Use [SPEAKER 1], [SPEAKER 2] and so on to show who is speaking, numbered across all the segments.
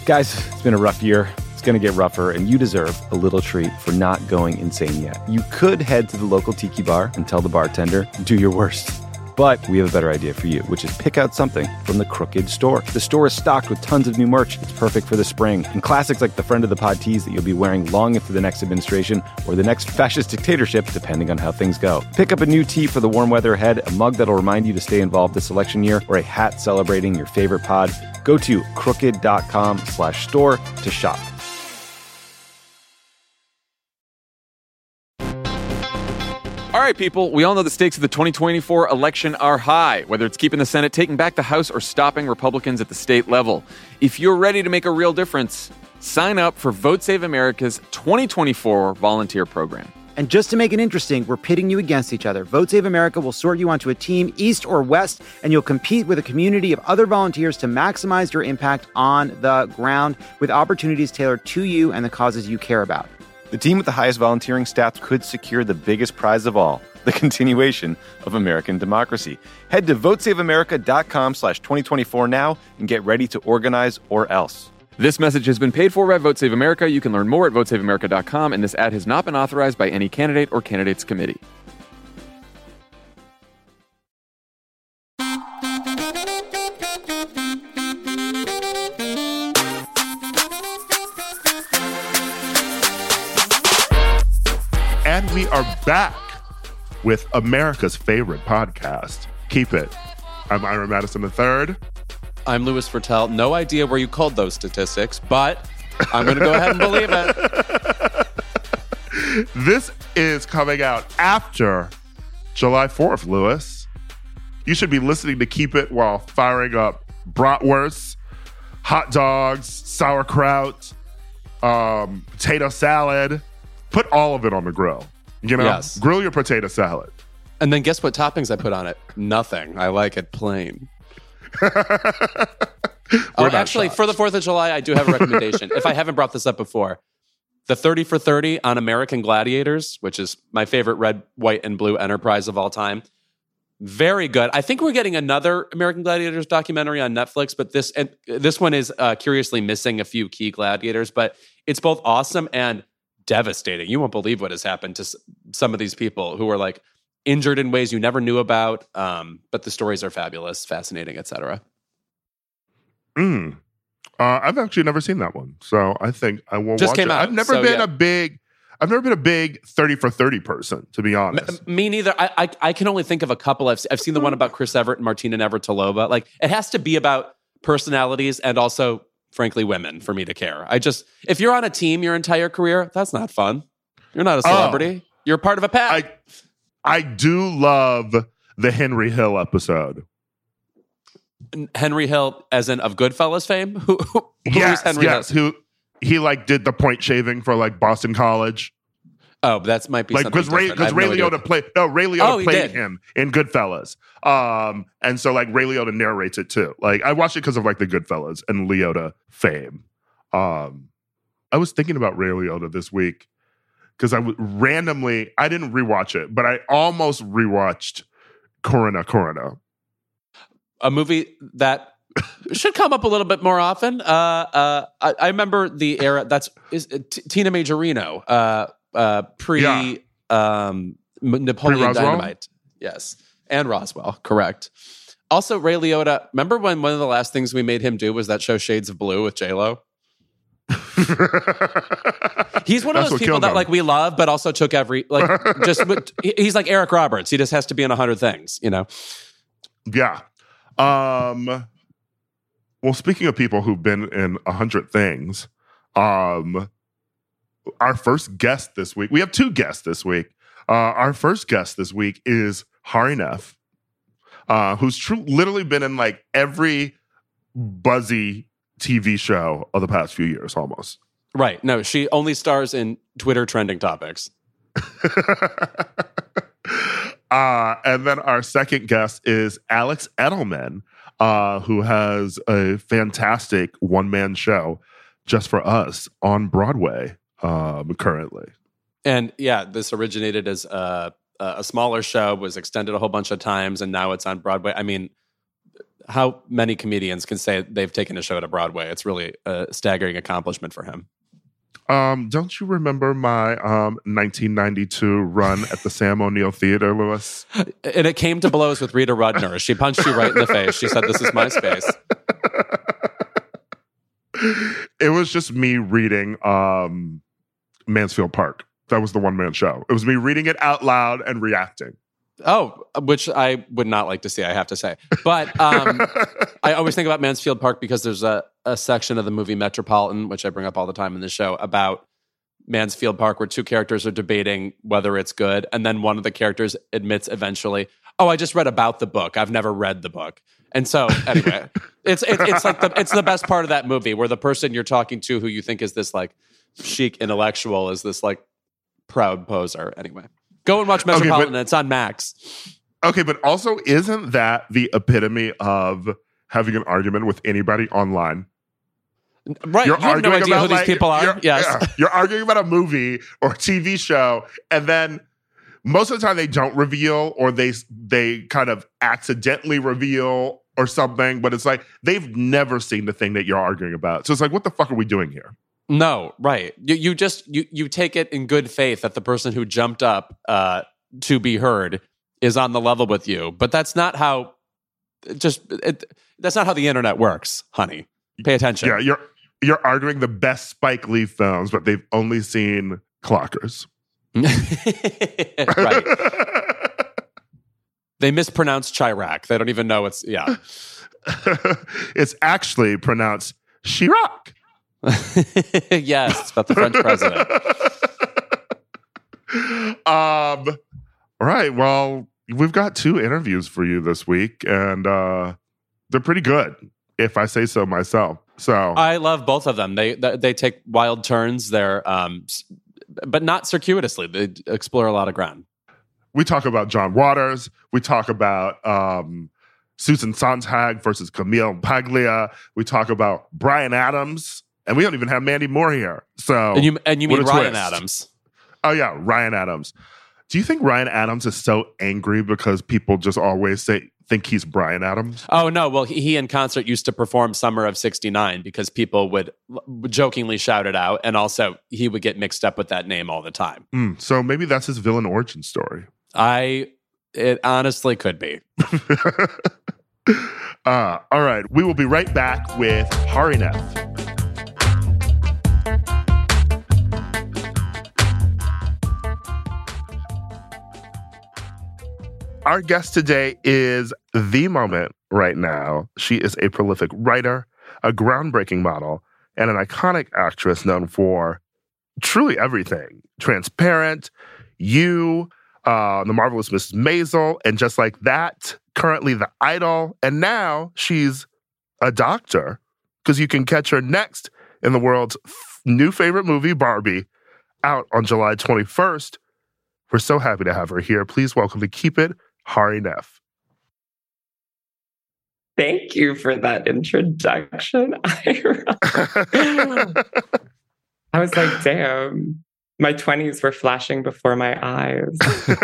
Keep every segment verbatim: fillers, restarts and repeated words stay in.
[SPEAKER 1] Guys, it's been a rough year. It's going to get rougher, and you deserve a little treat for not going insane yet. You could head to the local tiki bar and tell the bartender, do your worst. But we have a better idea for you, which is pick out something from the Crooked store. The store is stocked with tons of new merch. It's perfect for the spring. And classics like the Friend of the Pod tees that you'll be wearing long into the next administration or the next fascist dictatorship, depending on how things go. Pick up a new tee for the warm weather ahead, a mug that'll remind you to stay involved this election year, or a hat celebrating your favorite pod. Go to crooked.com slash store to shop.
[SPEAKER 2] All right, people, we all know the stakes of the twenty twenty-four election are high, whether it's keeping the Senate, taking back the House, or stopping Republicans at the state level. If you're ready to make a real difference, sign up for Vote Save America's twenty twenty-four volunteer program.
[SPEAKER 3] And just to make it interesting, we're pitting you against each other. Vote Save America will sort you onto a team, east or west, and you'll compete with a community of other volunteers to maximize your impact on the ground with opportunities tailored to you and the causes you care about.
[SPEAKER 1] The team with the highest volunteering stats could secure the biggest prize of all, the continuation of American democracy. Head to votesaveamerica.com slash 2024 now and get ready to organize or else.
[SPEAKER 2] This message has been paid for by Vote Save America. You can learn more at vote save america dot com, and this ad has not been authorized by any candidate or candidates committee.
[SPEAKER 4] And we are back with America's favorite podcast, Keep It. I'm Ira Madison the third.
[SPEAKER 5] I'm Louis Fertel. No idea where you culled those statistics, but I'm going to go ahead and believe it.
[SPEAKER 4] This is coming out after July fourth, Louis. You should be listening to Keep It while firing up bratwurst, hot dogs, sauerkraut, um, potato salad. Put all of it on the grill. You know,
[SPEAKER 5] yes.
[SPEAKER 4] Grill your potato salad.
[SPEAKER 5] And then guess what toppings I put on it? Nothing. I like it plain. oh, actually, shocked. For the fourth of July, I do have a recommendation. If I haven't brought this up before, the thirty for thirty on American Gladiators, which is my favorite red, white, and blue enterprise of all time. Very good. I think we're getting another American Gladiators documentary on Netflix, but this and this one is uh, curiously missing a few key gladiators, but it's both awesome and devastating. You won't believe what has happened to s- some of these people who are like injured in ways you never knew about. Um, but the stories are fabulous, fascinating, et cetera.
[SPEAKER 4] Mm. Uh, I've actually never seen that one, so I think I will
[SPEAKER 5] Just
[SPEAKER 4] watch
[SPEAKER 5] came
[SPEAKER 4] it.
[SPEAKER 5] out,
[SPEAKER 4] I've never
[SPEAKER 5] so,
[SPEAKER 4] been
[SPEAKER 5] yeah.
[SPEAKER 4] a big, I've never been a big thirty for thirty person, to be honest.
[SPEAKER 5] M- me neither. I, I I can only think of a couple. I've I've seen the one about Chris Everett and Martina Navratilova. Like it has to be about personalities and also, frankly, women for me to care. I just, if you're on a team your entire career, that's not fun. You're not a celebrity. Oh, you're part of a pack.
[SPEAKER 4] I, I do love the Henry Hill episode.
[SPEAKER 5] Henry Hill, as in of Goodfellas fame? Who, who, who
[SPEAKER 4] yes,
[SPEAKER 5] is Henry
[SPEAKER 4] yes,
[SPEAKER 5] Hill?
[SPEAKER 4] who he like did the point shaving for like Boston College.
[SPEAKER 5] Oh, that might be
[SPEAKER 4] like
[SPEAKER 5] something
[SPEAKER 4] because Ray,
[SPEAKER 5] different.
[SPEAKER 4] Ray
[SPEAKER 5] no
[SPEAKER 4] Liotta
[SPEAKER 5] idea.
[SPEAKER 4] played no Ray Liotta
[SPEAKER 5] Oh, he
[SPEAKER 4] played
[SPEAKER 5] did.
[SPEAKER 4] him in Goodfellas, um, and so like Ray Liotta narrates it too. Like I watched it because of like the Goodfellas and Liotta fame. Um, I was thinking about Ray Liotta this week because I w- randomly I didn't rewatch it, but I almost rewatched Corona Corona,
[SPEAKER 5] a movie that should come up a little bit more often. Uh, uh, I, I remember the era. That's is uh, T- Tina Majorino, uh, uh, pre
[SPEAKER 4] Yeah.
[SPEAKER 5] um, M- Napoleon
[SPEAKER 4] Pre-Roswell?
[SPEAKER 5] Dynamite. Yes, and Roswell, correct. Also, Ray Liotta. Remember when one of the last things we made him do was that show Shades of Blue with J Lo? He's one of
[SPEAKER 4] That's
[SPEAKER 5] those
[SPEAKER 4] what
[SPEAKER 5] people
[SPEAKER 4] killed
[SPEAKER 5] that
[SPEAKER 4] him.
[SPEAKER 5] like we love, but also took every like just. He's like Eric Roberts. He just has to be in a hundred things, you know.
[SPEAKER 4] Yeah. Um, well, speaking of people who've been in a hundred things, um, our first guest this week, we have two guests this week. Uh, our first guest this week is Hari Nef, uh, who's true, literally been in like every buzzy T V show of the past few years, almost.
[SPEAKER 5] Right. No, she only stars in Twitter trending topics.
[SPEAKER 4] uh, and then our second guest is Alex Edelman, uh, who has a fantastic one-man show just for us on Broadway um, currently.
[SPEAKER 5] And yeah, this originated as a, a smaller show, was extended a whole bunch of times, and now it's on Broadway. I mean, how many comedians can say they've taken a show to Broadway? It's really a staggering accomplishment for him.
[SPEAKER 4] Um, don't you remember my um, nineteen ninety-two run at the Sam O'Neill Theater, Lewis?
[SPEAKER 5] And it came to blows with Rita Rudner. She punched you right in the face. She said, "This is my space."
[SPEAKER 4] It was just me reading um, Mansfield Park. That was the one-man show. It was me reading it out loud and reacting.
[SPEAKER 5] Oh, which I would not like to see, I have to say. But um, I always think about Mansfield Park because there's a, a section of the movie Metropolitan, which I bring up all the time in the show, about Mansfield Park where two characters are debating whether it's good. And then one of the characters admits eventually, oh, I just read about the book. I've never read the book. And so anyway, it's, it's it's like the, it's the best part of that movie where the person you're talking to who you think is this like chic intellectual is this like proud poser. Anyway. Go and watch Metropolitan. Okay, but, it's on Max.
[SPEAKER 4] Okay, but also isn't that the epitome of having an argument with anybody online?
[SPEAKER 5] Right. You're you have no idea about, who these like, people are.
[SPEAKER 4] You're,
[SPEAKER 5] yes.
[SPEAKER 4] Yeah, you're arguing about a movie or a T V show, and then most of the time they don't reveal or they they kind of accidentally reveal or something, but it's like they've never seen the thing that you're arguing about. So it's like, what the fuck are we doing here?
[SPEAKER 5] No, right. You you just you you take it in good faith that the person who jumped up uh, to be heard is on the level with you, but that's not how. Just it, that's not how the internet works, honey. Pay attention.
[SPEAKER 4] Yeah, you're you're arguing the best Spike Lee films, but they've only seen Clockers.
[SPEAKER 5] Right. They mispronounce Chirac. They don't even know it's yeah.
[SPEAKER 4] It's actually pronounced Chirac.
[SPEAKER 5] Yes, it's about the French president.
[SPEAKER 4] um, all right. Well, we've got two interviews for you this week, and uh, they're pretty good, if I say so myself. So
[SPEAKER 5] I love both of them. They they, they take wild turns. They're um, but not circuitously. They explore a lot of ground.
[SPEAKER 4] We talk about John Waters. We talk about um, Susan Sontag versus Camille Paglia. We talk about Bryan Adams. And we don't even have Mandy Moore here. So
[SPEAKER 5] And you and you mean Ryan
[SPEAKER 4] twist.
[SPEAKER 5] Adams.
[SPEAKER 4] Oh yeah, Ryan Adams. Do you think Ryan Adams is so angry because people just always say think he's Bryan Adams?
[SPEAKER 5] Oh no, well he, he in concert used to perform Summer of sixty-nine because people would jokingly shout it out, and also he would get mixed up with that name all the time.
[SPEAKER 4] Mm, so maybe that's his villain origin story.
[SPEAKER 5] I it honestly could be.
[SPEAKER 4] uh, all right, we will be right back with Hari Nef. Our guest today is the moment right now. She is a prolific writer, a groundbreaking model, and an iconic actress known for truly everything. Transparent, You, uh, The Marvelous Missus Maisel, and Just Like That, currently The Idol, and now she's a doctor because you can catch her next in the world's f- new favorite movie, Barbie, out on July twenty-first. We're so happy to have her here. Please welcome to Keep It, Hari Nef.
[SPEAKER 6] Thank you for that introduction. I was like, damn, my twenties were flashing before my eyes.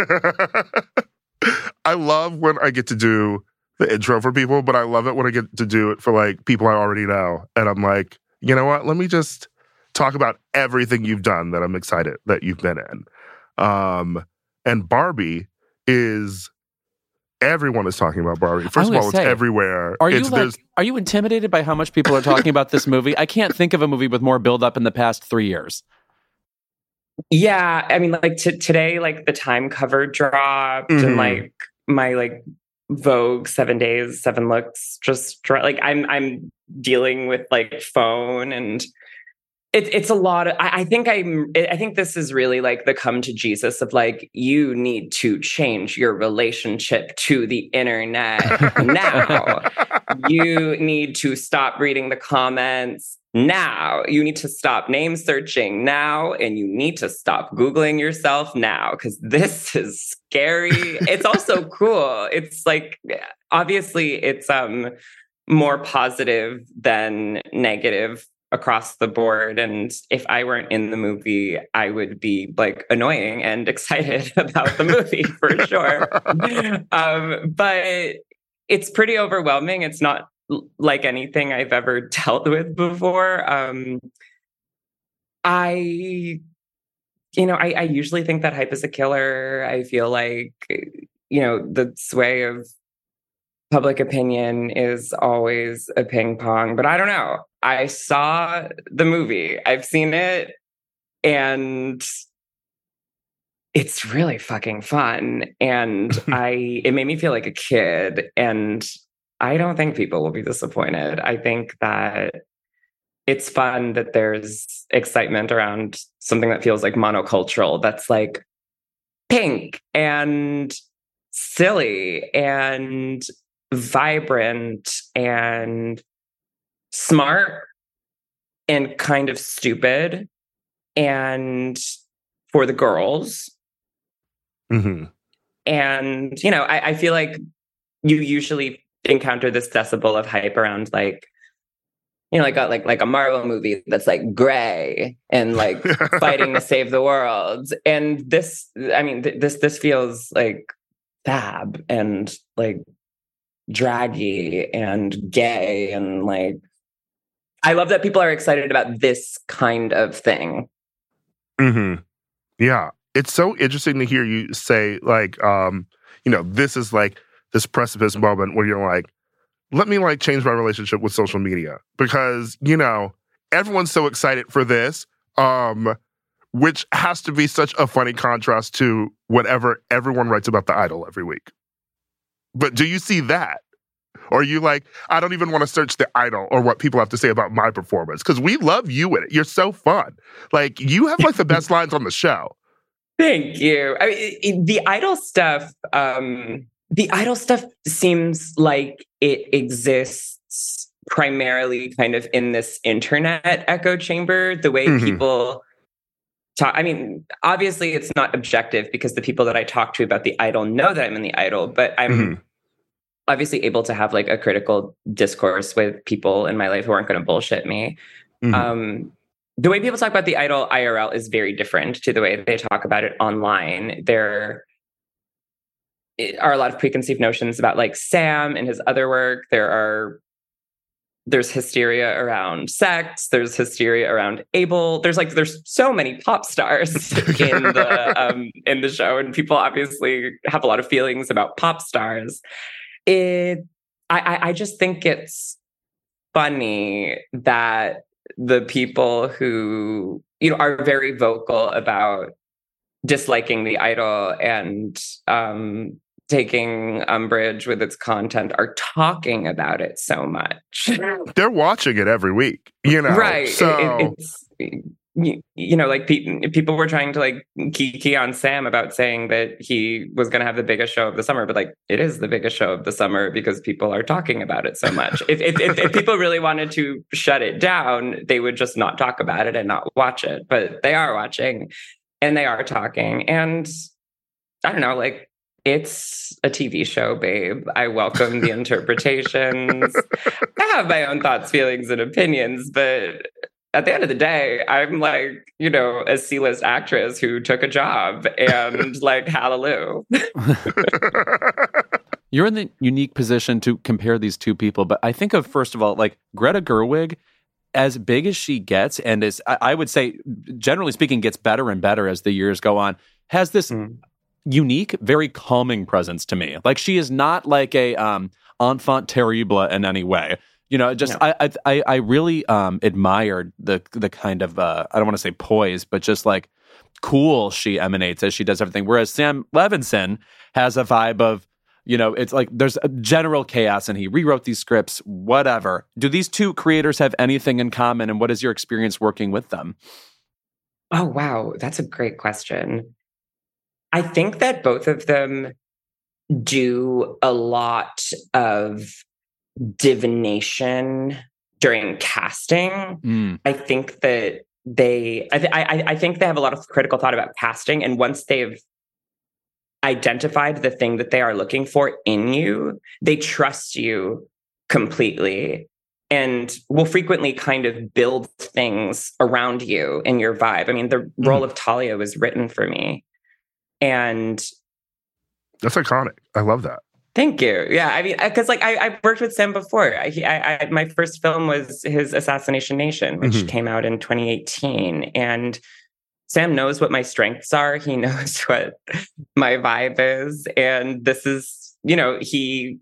[SPEAKER 4] I love when I get to do the intro for people, but I love it when I get to do it for like people I already know. And I'm like, you know what? Let me just talk about everything you've done that I'm excited that you've been in. Um, and Barbie is... Everyone is talking about Barbie. First of all, say, it's everywhere.
[SPEAKER 5] Are you
[SPEAKER 4] it's,
[SPEAKER 5] like, are you intimidated by how much people are talking about this movie? I can't think of a movie with more buildup in the past three years.
[SPEAKER 6] Yeah, I mean, like t- today, like the Time cover dropped, mm-hmm. and like my like Vogue seven days, seven looks just dro- like I'm I'm dealing with like phone and. It's it's a lot of, I, I think I'm, I think this is really like the come to Jesus of like, you need to change your relationship to the internet now. You need to stop reading the comments now. You need to stop name searching now. And you need to stop Googling yourself now. Because this is scary. It's also cool. It's like, obviously it's um more positive than negative across the board. And if I weren't in the movie, I would be like annoying and excited about the movie for sure. um, but it's pretty overwhelming. It's not l- like anything I've ever dealt with before. Um, I, you know, I, I usually think that hype is a killer. I feel like, you know, the sway of public opinion is always a ping pong, but I don't know. I saw the movie. I've seen it, and it's really fucking fun. And I, it made me feel like a kid. And I don't think people will be disappointed. I think that it's fun that there's excitement around something that feels like monocultural, that's like pink and silly and vibrant and smart and kind of stupid, and for the girls.
[SPEAKER 4] Mm-hmm.
[SPEAKER 6] And, you know, I, I feel like you usually encounter this decibel of hype around, like, you know, like a, like like a Marvel movie that's like gray and like fighting to save the world. And this, I mean, th- this this feels like fab and like draggy and gay, and like, I love that people are excited about this kind of thing.
[SPEAKER 4] Mm-hmm. Yeah. It's so interesting to hear you say, like, um, you know, this is like this precipice moment where you're like, let me like change my relationship with social media, because, you know, everyone's so excited for this, um, which has to be such a funny contrast to whatever everyone writes about The Idol every week. But do you see that? Or are you like, I don't even want to search The Idol or what people have to say about my performance, because we love you in it. You're so fun. Like, you have like the best lines on the show.
[SPEAKER 6] Thank you. I mean, it, the Idol stuff, um, the Idol stuff seems like it exists primarily kind of in this internet echo chamber, the way mm-hmm. people talk. I mean, obviously it's not objective, because the people that I talk to about the Idol know that I'm in the Idol, but I'm mm-hmm. obviously able to have like a critical discourse with people in my life who aren't going to bullshit me. Mm-hmm. Um, the way people talk about the Idol I R L is very different to the way they talk about it online. There are a lot of preconceived notions about like Sam and his other work. There are, there's hysteria around sex. There's hysteria around Abel. There's like, there's so many pop stars in the, um, in the show. And people obviously have a lot of feelings about pop stars. It, I, I just think it's funny that the people who, you know, are very vocal about disliking the Idol and um, taking umbrage with its content are talking about it so much.
[SPEAKER 4] They're watching it every week, you know?
[SPEAKER 6] Right.
[SPEAKER 4] So...
[SPEAKER 6] It, it's, you, you know, like pe- people were trying to like kiki on Sam about saying that he was going to have the biggest show of the summer, but like, it is the biggest show of the summer because people are talking about it so much. if, if, if, if people really wanted to shut it down, they would just not talk about it and not watch it, but they are watching and they are talking. And I don't know, like, it's a T V show, babe. I welcome the interpretations. I have my own thoughts, feelings, and opinions, but at the end of the day, I'm like, you know, a C-list actress who took a job and like, hallelujah.
[SPEAKER 2] You're in the unique position to compare these two people, but I think of, first of all, like Greta Gerwig, as big as she gets, and is, I would say, generally speaking, gets better and better as the years go on, has this mm. unique, very calming presence to me. Like, she is not like a um, enfant terrible in any way. You know, just no. I I I really um, admired the the kind of uh, I don't want to say poise, but just like cool she emanates as she does everything. Whereas Sam Levinson has a vibe of, you know, it's like there's a general chaos and he rewrote these scripts, whatever. Do these two creators have anything in common, and what is your experience working with them?
[SPEAKER 6] Oh, wow. That's a great question. I think that both of them do a lot of divination during casting. Mm. I think that they, I, th- I, I think they have a lot of critical thought about casting. And once they've identified the thing that they are looking for in you, they trust you completely and will frequently kind of build things around you and your vibe. I mean, the mm. role of Talia was written for me. And
[SPEAKER 4] that's iconic. I love that.
[SPEAKER 6] Thank you. Yeah, I mean, because like I, I worked with Sam before. I, I, I my first film was his Assassination Nation, which mm-hmm. came out in twenty eighteen, and Sam knows what my strengths are. He knows what my vibe is, and this is, you know, he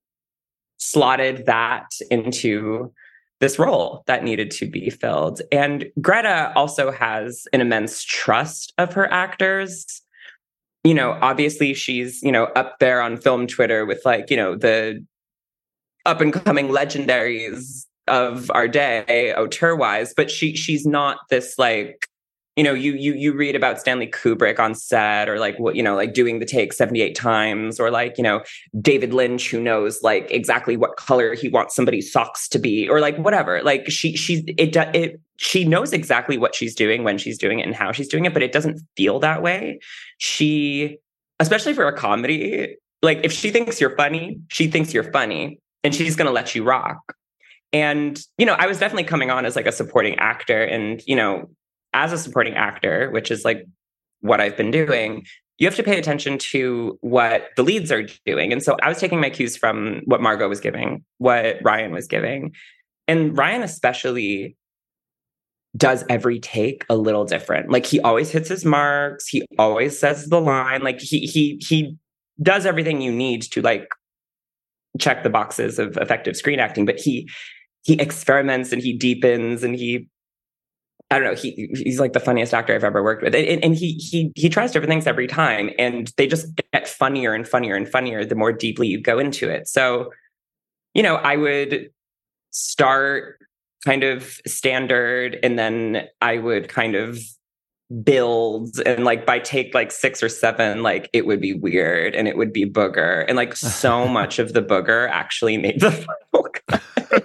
[SPEAKER 6] slotted that into this role that needed to be filled. And Greta also has an immense trust of her actors. You know, obviously she's, you know, up there on film Twitter with like, you know, the up and coming legendaries of our day, auteur-wise, but she she's not this like, you know, you you you read about Stanley Kubrick on set, or like what, you know, like doing the take seventy-eight times, or like, you know, David Lynch, who knows like exactly what color he wants somebody's socks to be, or like whatever. Like she she's it it she knows exactly what she's doing, when she's doing it, and how she's doing it, but it doesn't feel that way. She, especially for a comedy, like if she thinks you're funny, she thinks you're funny, and she's going to let you rock. And, you know, I was definitely coming on as like a supporting actor, and, you know, as a supporting actor, which is like what I've been doing, you have to pay attention to what the leads are doing. And so I was taking my cues from what Margot was giving, what Ryan was giving. And Ryan especially does every take a little different. Like he always hits his marks. He always says the line. Like he he he does everything you need to like check the boxes of effective screen acting, but he he experiments and he deepens, and he I don't know. He he's like the funniest actor I've ever worked with, and, and he he he tries different things every time, and they just get funnier and funnier and funnier the more deeply you go into it. So, you know, I would start kind of standard, and then I would kind of build, and like by take like six or seven, like it would be weird and it would be booger, and like so much of the booger actually made the final cut.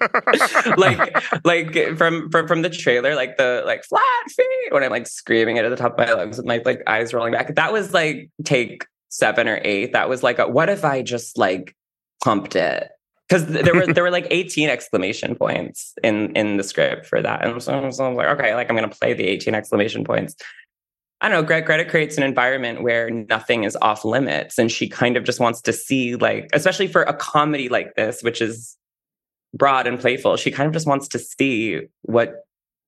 [SPEAKER 6] like like from, from from the trailer, like the like flat feet, when I'm like screaming it at the top of my lungs with my like eyes rolling back, that was like take seven or eight. That was like a, what if I just like pumped it? Because there were there were like eighteen exclamation points in in the script for that, and so, so I was like, okay, like I'm gonna play the eighteen exclamation points. I don't know. Greta, Greta creates an environment where nothing is off limits, and she kind of just wants to see, like, especially for a comedy like this, which is broad and playful, she kind of just wants to see what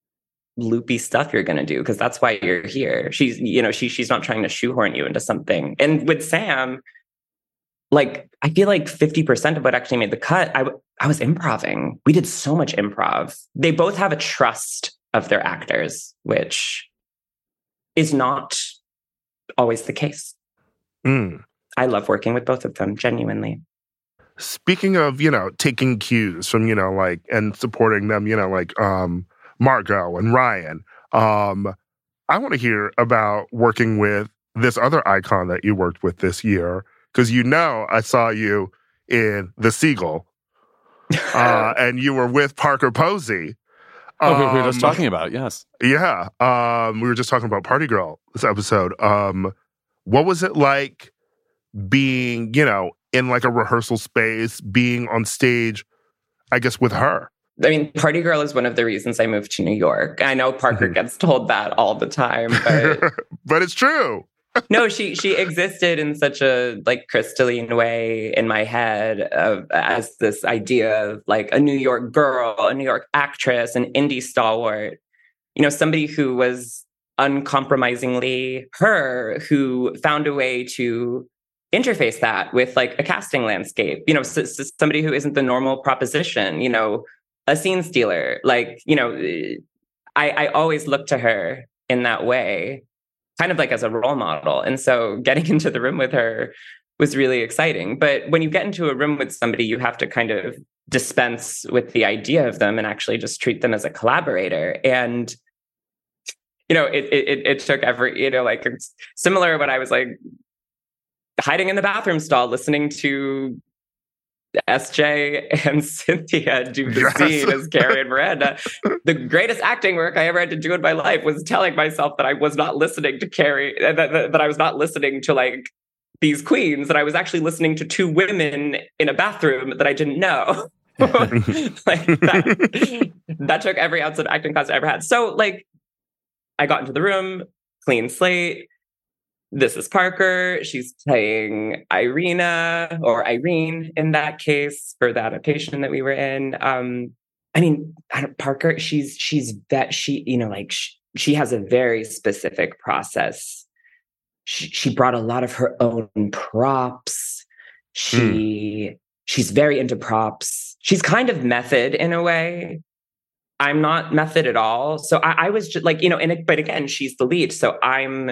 [SPEAKER 6] loopy stuff you're gonna do, because that's why you're here. She's, you know, she she's not trying to shoehorn you into something. And with Sam, like, I feel like fifty percent of what actually made the cut, I, I was improvising. We did so much improv. They both have a trust of their actors, which is not always the case.
[SPEAKER 4] Mm.
[SPEAKER 6] I love working with both of them, genuinely.
[SPEAKER 4] Speaking of, you know, taking cues from, you know, like, and supporting them, you know, like um, Margot and Ryan, um, I want to hear about working with this other icon that you worked with this year. Because, you know, I saw you in The Seagull, uh, and you were with Parker Posey.
[SPEAKER 5] Um, oh, we were just talking about it, yes.
[SPEAKER 4] Yeah. Um, we were just talking about Party Girl this episode. Um, what was it like being, you know, in like a rehearsal space, being on stage, I guess, with her?
[SPEAKER 6] I mean, Party Girl is one of the reasons I moved to New York. I know Parker
[SPEAKER 4] Mm-hmm.
[SPEAKER 6] gets told that all the time, but...
[SPEAKER 4] but it's true.
[SPEAKER 6] No, she she existed in such a like crystalline way in my head of, as this idea of like a New York girl, a New York actress, an indie stalwart, you know, somebody who was uncompromisingly her, who found a way to interface that with like a casting landscape, you know, so, so somebody who isn't the normal proposition, you know, a scene stealer. Like, you know, I, I always look to her in that way, kind of like as a role model. And so getting into the room with her was really exciting. But when you get into a room with somebody, you have to kind of dispense with the idea of them and actually just treat them as a collaborator. And, you know, it it, it took every, you know, like it's similar when I was like hiding in the bathroom stall, listening to S J and Cynthia do the
[SPEAKER 4] Yes.
[SPEAKER 6] scene as Carrie and Miranda. The greatest acting work I ever had to do in my life was telling myself that I was not listening to Carrie, that, that, that I was not listening to like these queens, that I was actually listening to two women in a bathroom that I didn't know. like that, that took every ounce of acting class I ever had. So like I got into the room, clean slate, this is Parker. She's playing Irina or Irene in that case for the adaptation that we were in. Um, I mean, I don't, Parker, she's, she's that she, you know, like she, she has a very specific process. She, she brought a lot of her own props. She, mm. she's very into props. She's kind of method in a way. I'm not method at all. So I, I was just like, you know, and it, but again, she's the lead. So I'm,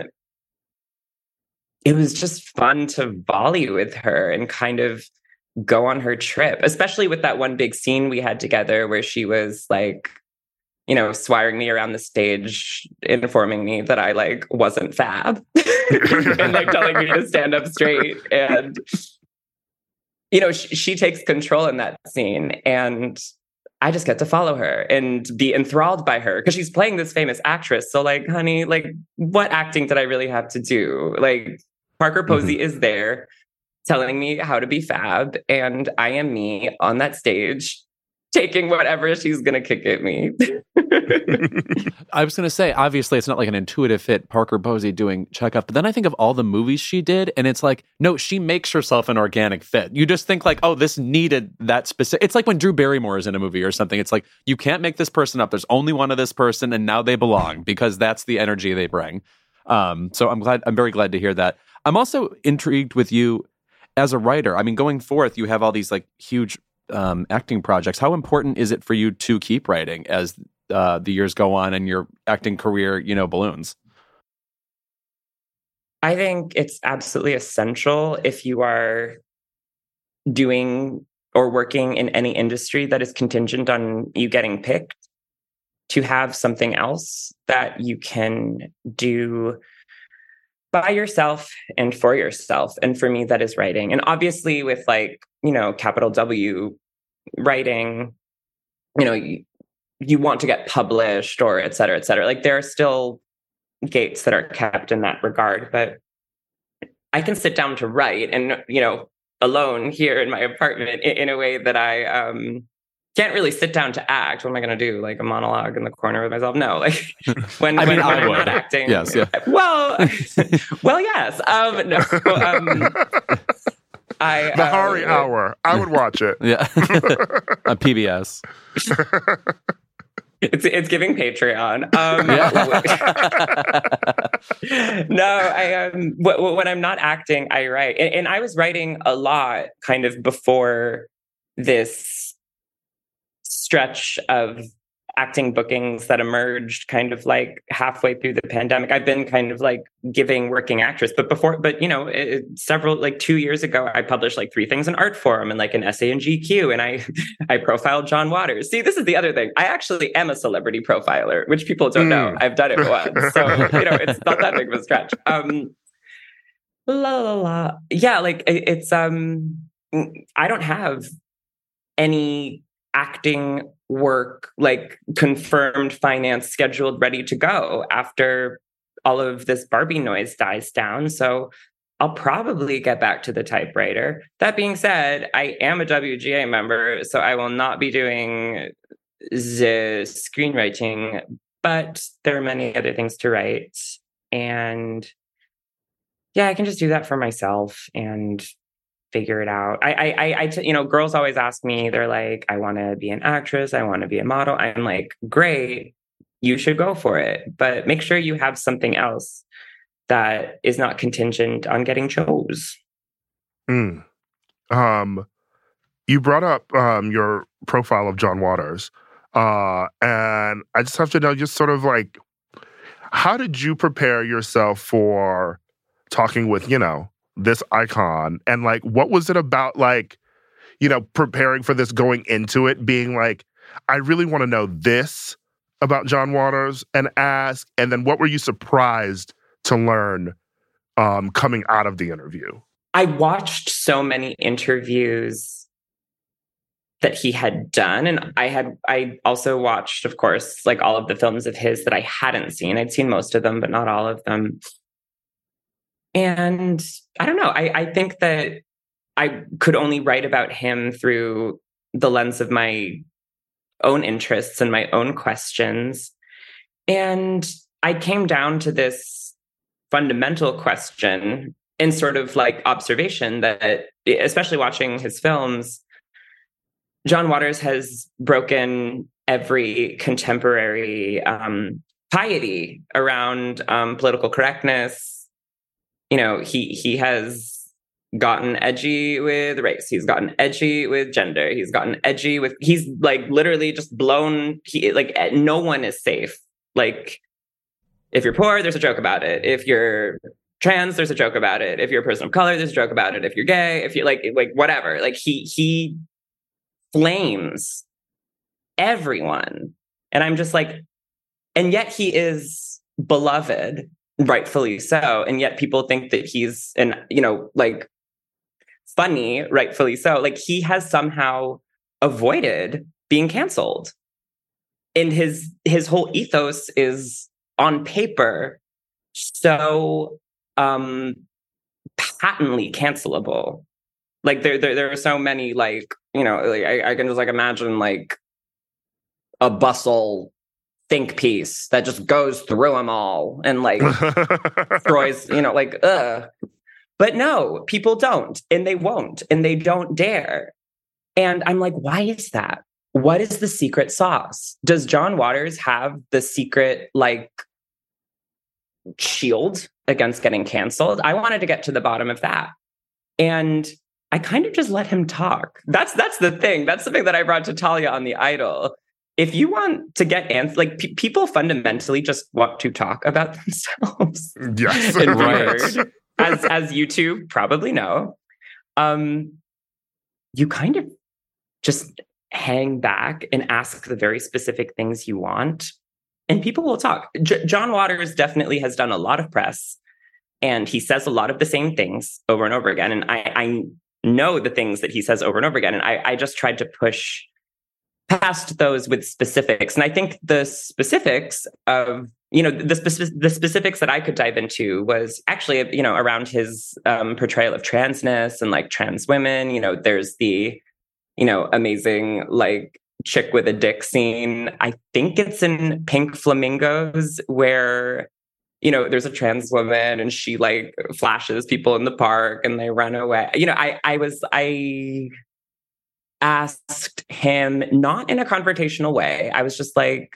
[SPEAKER 6] it was just fun to volley with her and kind of go on her trip, especially with that one big scene we had together where she was like, you know, swiring me around the stage, informing me that I like wasn't fab and like telling me to stand up straight. And, you know, she, she takes control in that scene and I just get to follow her and be enthralled by her because she's playing this famous actress. So like, honey, like what acting did I really have to do? Like Parker Posey mm-hmm. is there telling me how to be fab. And I am me on that stage taking whatever she's going to kick at me.
[SPEAKER 5] I was going to say, obviously, it's not like an intuitive fit, Parker Posey doing Chekhov. But then I think of all the movies she did, and it's like, no, she makes herself an organic fit. You just think like, oh, this needed that specific. It's like when Drew Barrymore is in a movie or something. It's like, you can't make this person up. There's only one of this person, and now they belong because that's the energy they bring. Um, so I'm glad. I'm very glad to hear that. I'm also intrigued with you as a writer. I mean, going forth, you have all these like huge um, acting projects. How important is it for you to keep writing as uh, the years go on and your acting career, you know, balloons?
[SPEAKER 6] I think it's absolutely essential if you are doing or working in any industry that is contingent on you getting picked to have something else that you can do by yourself and for yourself. And for me, that is writing. And obviously with like, you know, capital W writing, you know, you, you want to get published or et cetera, et cetera. Like there are still gates that are kept in that regard, but I can sit down to write and, you know, alone here in my apartment in, in a way that I um, can't really sit down to act. What am I going to do? Like a monologue in the corner with myself? No, like when,
[SPEAKER 5] I mean,
[SPEAKER 6] when,
[SPEAKER 5] I
[SPEAKER 6] when I'm
[SPEAKER 5] would.
[SPEAKER 6] not acting.
[SPEAKER 5] Yes, yeah.
[SPEAKER 6] Well, well, yes. Um, no, um, I,
[SPEAKER 4] the Hari
[SPEAKER 6] uh,
[SPEAKER 4] Hour. I would watch it.
[SPEAKER 5] Yeah. On P B S.
[SPEAKER 6] It's it's giving Patreon. Um, no, I um w- when I'm not acting, I write, and, and I was writing a lot kind of before this stretch of acting bookings that emerged kind of like halfway through the pandemic. I've been kind of like giving working actress, but before, but you know, it, several, like two years ago, I published like three things in Art Forum and like an essay in G Q. And I, I profiled John Waters. See, this is the other thing. I actually am a celebrity profiler, which people don't mm. know. I've done it once. So, you know, it's not that big of a stretch. Um, la, la, la. Yeah. Like it, it's, um, I don't have any acting work, like confirmed, finance, scheduled, ready to go after all of this Barbie noise dies down. So I'll probably get back to the typewriter. That being said, I am a W G A member, so I will not be doing the screenwriting, but there are many other things to write. And yeah, I can just do that for myself and figure it out. I, I, I, I t- you know, girls always ask me, they're like, I want to be an actress. I want to be a model. I'm like, great, you should go for it. But make sure you have something else that is not contingent on getting chose.
[SPEAKER 4] Mm. Um, you brought up um, your profile of John Waters. Uh, and I just have to know, just sort of like, how did you prepare yourself for talking with, you know, this icon? And like, what was it about, like, you know, preparing for this, going into it, being like, I really want to know this about John Waters and ask, and then what were you surprised to learn um, coming out of the interview?
[SPEAKER 6] I watched so many interviews that he had done. And I had, I also watched, of course, like all of the films of his that I hadn't seen. I'd seen most of them, but not all of them. And I don't know, I, I think that I could only write about him through the lens of my own interests and my own questions. And I came down to this fundamental question and sort of like observation that, especially watching his films, John Waters has broken every contemporary um, piety around um, political correctness. You know, he he has gotten edgy with race. He's gotten edgy with gender. He's gotten edgy with, he's like literally just blown, he, like no one is safe. Like if you're poor, there's a joke about it. If you're trans, there's a joke about it. If you're a person of color, there's a joke about it. If you're gay, if you're like, like whatever, like he, he flames everyone. And I'm just like, and yet he is beloved, rightfully so. And yet people think that he's an, you know, like funny, rightfully so. Like he has somehow avoided being canceled. And his his whole ethos is on paper so um patently cancelable. Like there, there there are so many, like, you know, like I, I can just like imagine like a Bustle think piece that just goes through them all and like destroys, you know, like ugh. But no, people don't, and they won't, and they don't dare. And I'm like, why is that? What is the secret sauce? Does John Waters have the secret, like, shield against getting canceled? I wanted to get to the bottom of that. And I kind of just let him talk. That's that's the thing. That's something that I brought to Talia on The Idol. If you want to get answers, like pe- people fundamentally just want to talk about themselves.
[SPEAKER 4] Yes.
[SPEAKER 6] And right. As as you two probably know, um, you kind of just hang back and ask the very specific things you want, and people will talk. J- John Waters definitely has done a lot of press, and he says a lot of the same things over and over again. And I, I know the things that he says over and over again, and I, I just tried to push past those with specifics. And I think the specifics of, you know, the, spe- the specifics that I could dive into was actually, you know, around his um, portrayal of transness and like trans women. You know, there's the, you know, amazing like chick with a dick scene. I think it's in Pink Flamingos where, you know, there's a trans woman and she like flashes people in the park and they run away. You know, I, I was, I asked him not in a confrontational way. I was just like,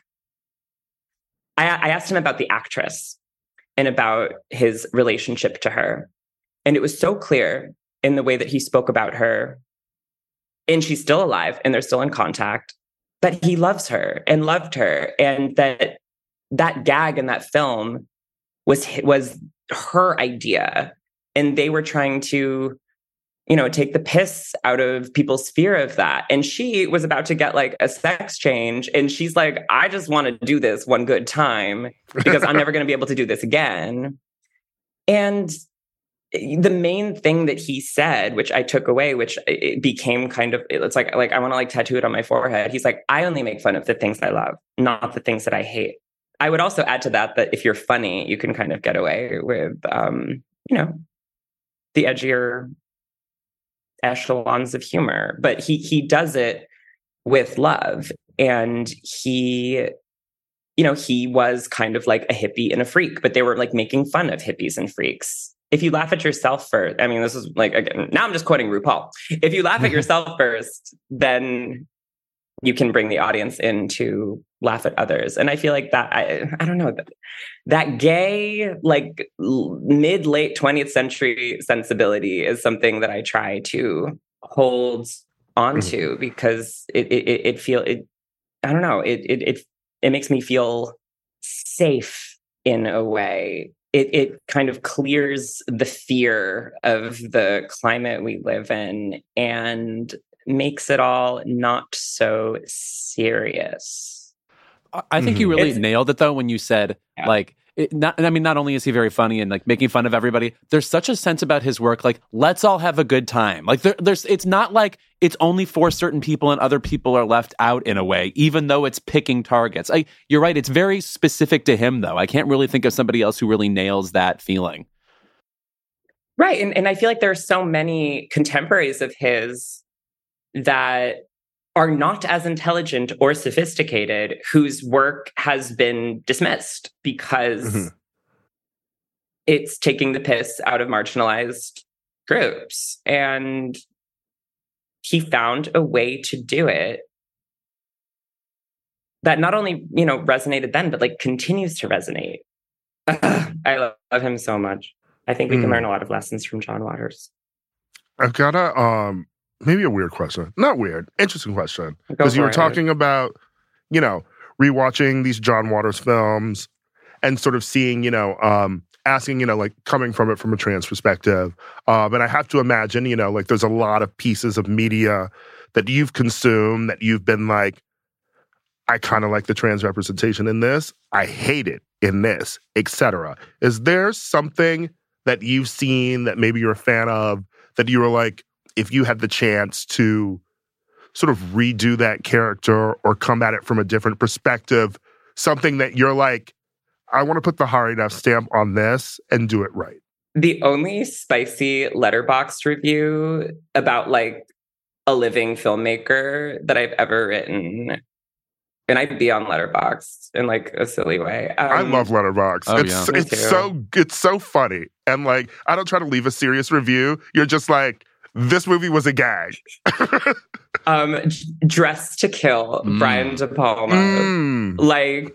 [SPEAKER 6] I, I asked him about the actress and about his relationship to her. And it was so clear in the way that he spoke about her, and she's still alive and they're still in contact, that he loves her and loved her. And that that gag in that film was, was her idea. And they were trying to, you know, take the piss out of people's fear of that. And she was about to get like a sex change. And she's like, I just want to do this one good time because I'm never going to be able to do this again. And the main thing that he said, which I took away, which it became kind of, it's like, like I want to like tattoo it on my forehead. He's like, I only make fun of the things I love, not the things that I hate. I would also add to that, that if you're funny, you can kind of get away with, um, you know, the edgier echelons of humor, but he he does it with love. And he, you know, he was kind of like a hippie and a freak, but they were like making fun of hippies and freaks. If you laugh at yourself first, I mean, this is like, again, now I'm just quoting RuPaul. If you laugh at yourself first, then you can bring the audience in to laugh at others. And I feel like that, I, I don't know, that, that gay, like mid, late twentieth century sensibility is something that I try to hold onto mm-hmm. because it, it, it feel it, I don't know, it, it, it, it makes me feel safe in a way. It, it kind of clears the fear of the climate we live in and makes it all not so serious.
[SPEAKER 5] I think mm-hmm. you really it's, nailed it though when you said yeah. like it, not, I mean, not only is he very funny and like making fun of everybody, there's such a sense about his work, like let's all have a good time. Like there, there's, it's not like it's only for certain people and other people are left out in a way, even though it's picking targets. I, you're right. It's very specific to him though. I can't really think of somebody else who really nails that feeling.
[SPEAKER 6] Right, and and I feel like there are so many contemporaries of his that are not as intelligent or sophisticated, whose work has been dismissed because mm-hmm. it's taking the piss out of marginalized groups. And he found a way to do it that not only, you know, resonated then, but like continues to resonate. I love, love him so much. I think we can mm. learn a lot of lessons from John Waters.
[SPEAKER 4] I've got a, um, maybe a weird question. Not weird, interesting question. Because you were it. talking about, you know, rewatching these John Waters films and sort of seeing, you know, um, asking, you know, like coming from it from a trans perspective. Um, and I have to imagine, you know, like there's a lot of pieces of media that you've consumed that you've been like, I kind of like the trans representation in this. I hate it in this, et cetera. Is there something that you've seen that maybe you're a fan of that you were like, if you had the chance to sort of redo that character or come at it from a different perspective, something that you're like, I want to put the Hari-Nef stamp on this and do it right?
[SPEAKER 6] The only spicy Letterboxd review about like a living filmmaker that I've ever written, and I'd be on Letterboxd in like a silly way. Um,
[SPEAKER 4] I love Letterboxd.
[SPEAKER 2] Oh,
[SPEAKER 4] it's
[SPEAKER 2] yeah.
[SPEAKER 4] it's so it's so funny. And like, I don't try to leave a serious review. You're just like, this movie was a gag.
[SPEAKER 6] um, Dressed to Kill, mm. Brian De Palma. Mm. Like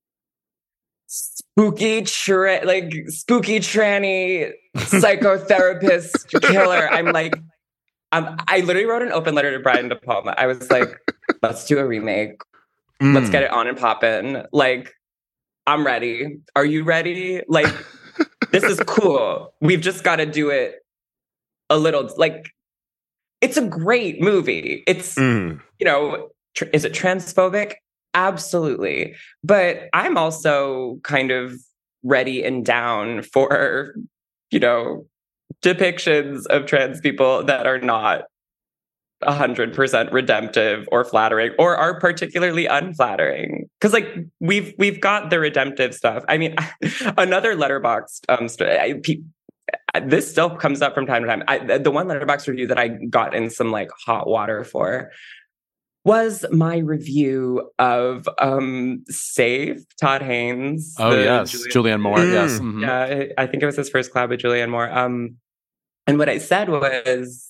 [SPEAKER 6] spooky tra- like spooky tranny psychotherapist killer. I'm like, um, I literally wrote an open letter to Brian De Palma. I was like, let's do a remake. Mm. Let's get it on and poppin'. Like, I'm ready. Are you ready? Like, this is cool. We've just got to do it a little. Like, it's a great movie. It's, mm. you know, tr- is it transphobic? Absolutely. But I'm also kind of ready and down for, you know, depictions of trans people that are not one hundred percent redemptive or flattering, or are particularly unflattering. Because like we've we've got the redemptive stuff. I mean, another Letterboxd um, st- I, pe- this still comes up from time to time. I, the one Letterboxd review that I got in some like hot water for was my review of um, Safe, Todd Haynes.
[SPEAKER 5] Oh yes, Julianne, Julianne Moore. Mm. Yes,
[SPEAKER 6] mm-hmm. yeah, I think it was his first collab with Julianne Moore. Um, and what I said was,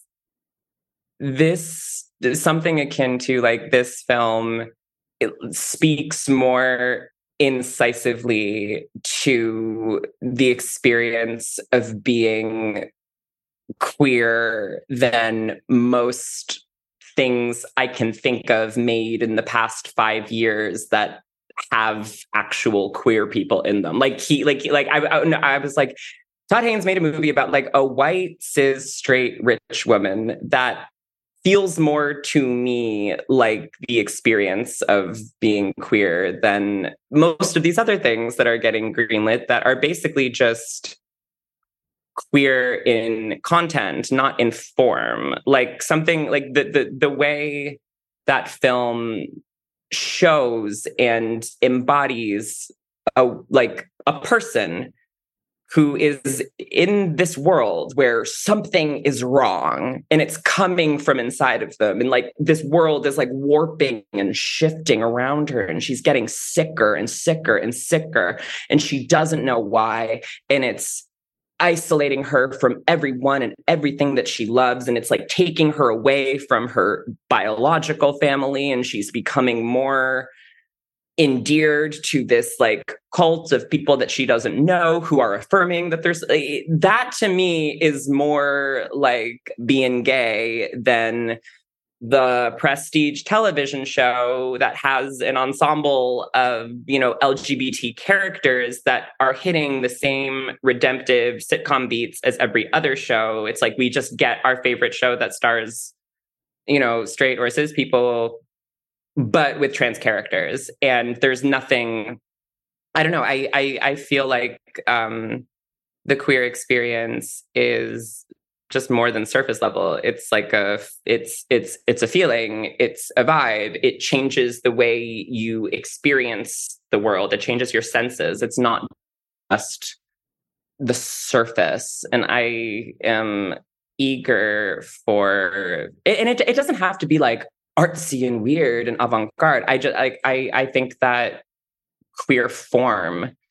[SPEAKER 6] this is something akin to like this film, it speaks more incisively to the experience of being queer than most things I can think of made in the past five years that have actual queer people in them. Like he, like, like I, I, I was like, Todd Haynes made a movie about like a white, cis, straight, rich woman that feels more to me like the experience of being queer than most of these other things that are getting greenlit that are basically just queer in content, not in form. Like something like the the the way that film shows and embodies a like a person who is in this world where something is wrong and it's coming from inside of them. And like this world is like warping and shifting around her and she's getting sicker and sicker and sicker and she doesn't know why. And it's isolating her from everyone and everything that she loves. And it's like taking her away from her biological family. And she's becoming more endeared to this like cult of people that she doesn't know who are affirming that there's that to me is more like being gay than the prestige television show that has an ensemble of, you know, L G B T characters that are hitting the same redemptive sitcom beats as every other show. It's like we just get our favorite show that stars, you know, straight or cis people, but with trans characters. And there's nothing, I don't know, I I, I feel like um, the queer experience is just more than surface level. It's like a, it's, it's, it's a feeling, it's a vibe. It changes the way you experience the world. It changes your senses. It's not just the surface. And I am eager for, and it, it doesn't have to be like artsy and weird and avant-garde. I just, like, I, I think that queer form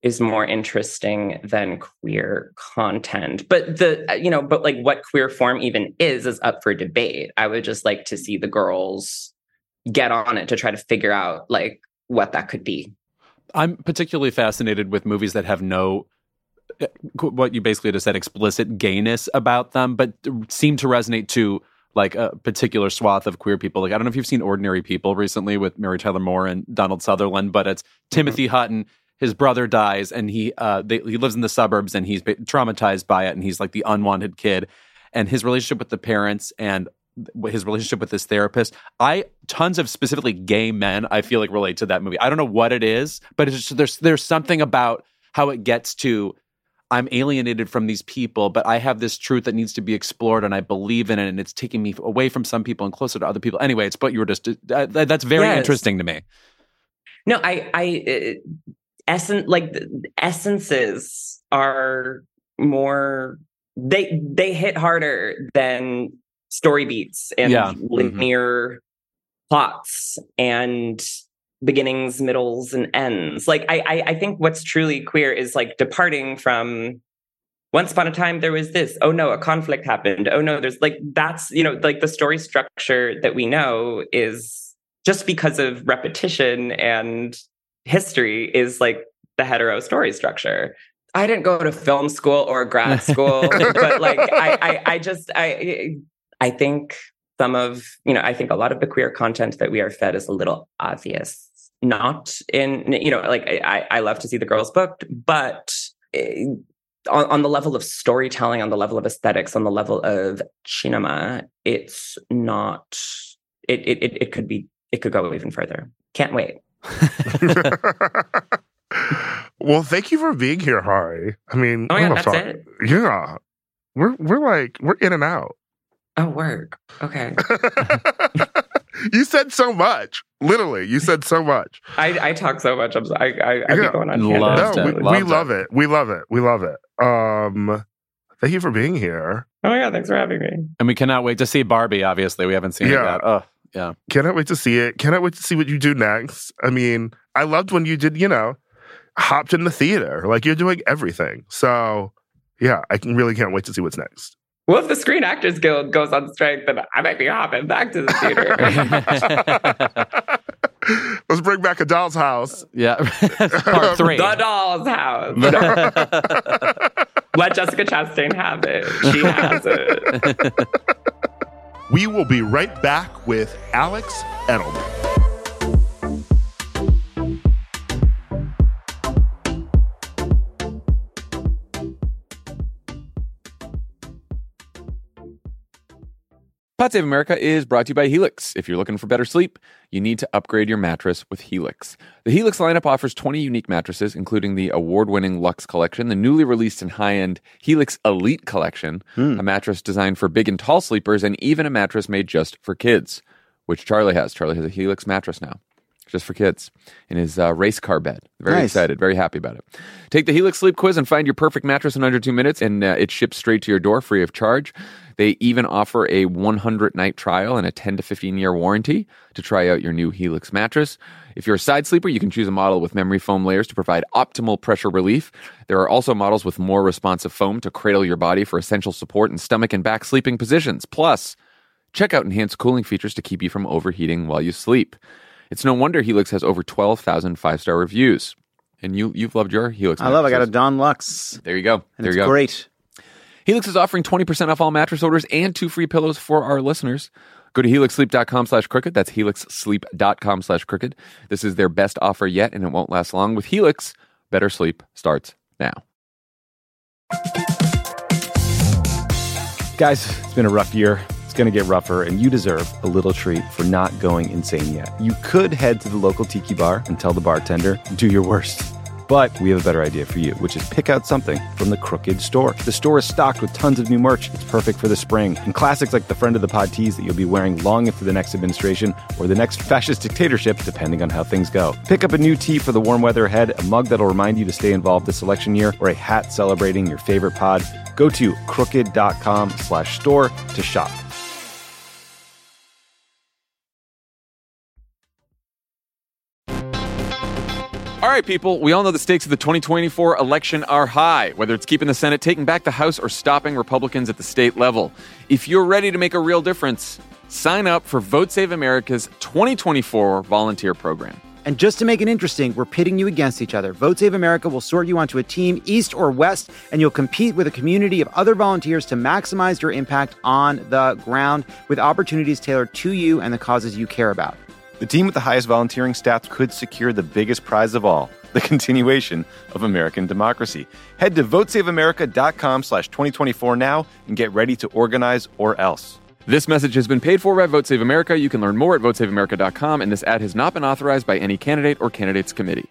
[SPEAKER 6] is more interesting than queer content. But the, you know, but like what queer form even is, is up for debate. I would just like to see the girls get on it to try to figure out like what that could be.
[SPEAKER 5] I'm particularly fascinated with movies that have no, what you basically just said, explicit gayness about them, but seem to resonate to like a particular swath of queer people. Like, I don't know if you've seen Ordinary People recently with Mary Tyler Moore and Donald Sutherland, but it's Timothy mm-hmm. Hutton. His brother dies, and he uh, they, he lives in the suburbs, and he's traumatized by it, and he's like the unwanted kid. And his relationship with the parents and his relationship with his therapist, I tons of specifically gay men I feel like relate to that movie. I don't know what it is, but it's just, there's there's something about how it gets to, I'm alienated from these people, but I have this truth that needs to be explored, and I believe in it, and it's taking me away from some people and closer to other people. Anyway, it's what you were just uh, that's very yes. interesting to me.
[SPEAKER 6] No, I I. Uh, Essence, like the essences are more, they they hit harder than story beats and
[SPEAKER 5] yeah.
[SPEAKER 6] linear mm-hmm. plots and beginnings, middles, and ends. Like I, I I think what's truly queer is like departing from once upon a time there was this, oh no, a conflict happened. Oh no, there's like, that's, you know, like the story structure that we know is just because of repetition and history is like the hetero story structure. I didn't go to film school or grad school, but like I, I, I just I, I think some of you know I think a lot of the queer content that we are fed is a little obvious. Not in you know like I, I love to see the girls booked, but on, on the level of storytelling, on the level of aesthetics, on the level of cinema, it's not. It it it, it could be. It could go even further. Can't wait.
[SPEAKER 4] Well, thank you for being here, Hari. I mean,
[SPEAKER 6] oh my God, that's talk. it.
[SPEAKER 4] Yeah, we're we're like we're in and out.
[SPEAKER 6] Oh, work. Okay.
[SPEAKER 4] You said so much. Literally, you said so much.
[SPEAKER 6] I, I talk so much. I'm I I, I
[SPEAKER 4] yeah.
[SPEAKER 6] be going on.
[SPEAKER 5] Loved
[SPEAKER 4] no,
[SPEAKER 5] it.
[SPEAKER 4] we,
[SPEAKER 5] Loved
[SPEAKER 4] we love it. it. We love it. We love it. Um, thank you for being here.
[SPEAKER 6] Oh my God, thanks for having me.
[SPEAKER 5] And we cannot wait to see Barbie. Obviously, we haven't seen
[SPEAKER 4] yeah.
[SPEAKER 5] it yet. Oh. Yeah.
[SPEAKER 4] Cannot wait to see it. Cannot wait to see what you do next. I mean, I loved when you did, you know, hopped in the theater. Like, you're doing everything. So, yeah, I can really can't wait to see what's next.
[SPEAKER 6] Well, if the Screen Actors Guild goes on strike, then I might be hopping back to the theater.
[SPEAKER 4] Let's bring back A Doll's House.
[SPEAKER 5] Yeah. Part three.
[SPEAKER 6] The Doll's House. Let Jessica Chastain have it. She has it.
[SPEAKER 4] We will be right back with Alex Edelman.
[SPEAKER 2] Pod Save America is brought to you by Helix. If you're looking for better sleep, you need to upgrade your mattress with Helix. The Helix lineup offers twenty unique mattresses, including the award-winning Luxe Collection, the newly released and high-end Helix Elite Collection, mm. a mattress designed for big and tall sleepers, and even a mattress made just for kids, which Charlie has. Charlie has a Helix mattress now, just for kids, in his uh, race car bed. Very nice. Excited, very happy about it. Take the Helix Sleep Quiz and find your perfect mattress in under two minutes, and uh, it ships straight to your door free of charge. They even offer a one hundred night trial and a ten to fifteen year warranty to try out your new Helix mattress. If you're a side sleeper, you can choose a model with memory foam layers to provide optimal pressure relief. There are also models with more responsive foam to cradle your body for essential support in stomach and back sleeping positions. Plus, check out enhanced cooling features to keep you from overheating while you sleep. It's no wonder Helix has over twelve thousand five-star reviews. And you, you've loved your Helix
[SPEAKER 3] I love it. I got a Dawn Luxe.
[SPEAKER 2] There you go.
[SPEAKER 3] And
[SPEAKER 2] there
[SPEAKER 3] it's
[SPEAKER 2] you go.
[SPEAKER 3] Great.
[SPEAKER 2] Helix is offering twenty percent off all mattress orders and two free pillows for our listeners. Go to helixsleep.com slash crooked. That's helixsleep.com slash crooked. This is their best offer yet, and it won't last long. With Helix, better sleep starts now.
[SPEAKER 1] Guys, it's been a rough year. It's going to get rougher, and you deserve a little treat for not going insane yet. You could head to the local tiki bar and tell the bartender, do your worst. But we have a better idea for you, which is pick out something from the Crooked store. The store is stocked with tons of new merch. It's perfect for the spring. And classics like the Friend of the Pod tees that you'll be wearing long into the next administration or the next fascist dictatorship, depending on how things go. Pick up a new tee for the warm weather ahead, a mug that'll remind you to stay involved this election year, or a hat celebrating your favorite pod. Go to crooked.com slash store to shop.
[SPEAKER 2] All right, people, we all know the stakes of the twenty twenty-four election are high, whether it's keeping the Senate, taking back the House, or stopping Republicans at the state level. If you're ready to make a real difference, sign up for Vote Save America's twenty twenty-four volunteer program.
[SPEAKER 3] And just to make it interesting, we're pitting you against each other. Vote Save America will sort you onto a team, east or west, and you'll compete with a community of other volunteers to maximize your impact on the ground with opportunities tailored to you and the causes you care about.
[SPEAKER 1] The team with the highest volunteering stats could secure the biggest prize of all, the continuation of American democracy. Head to votesaveamerica.com slash 2024 now and get ready to organize or else.
[SPEAKER 2] This message has been paid for by Vote Save America. You can learn more at vote save america dot com, and this ad has not been authorized by any candidate or candidates committee.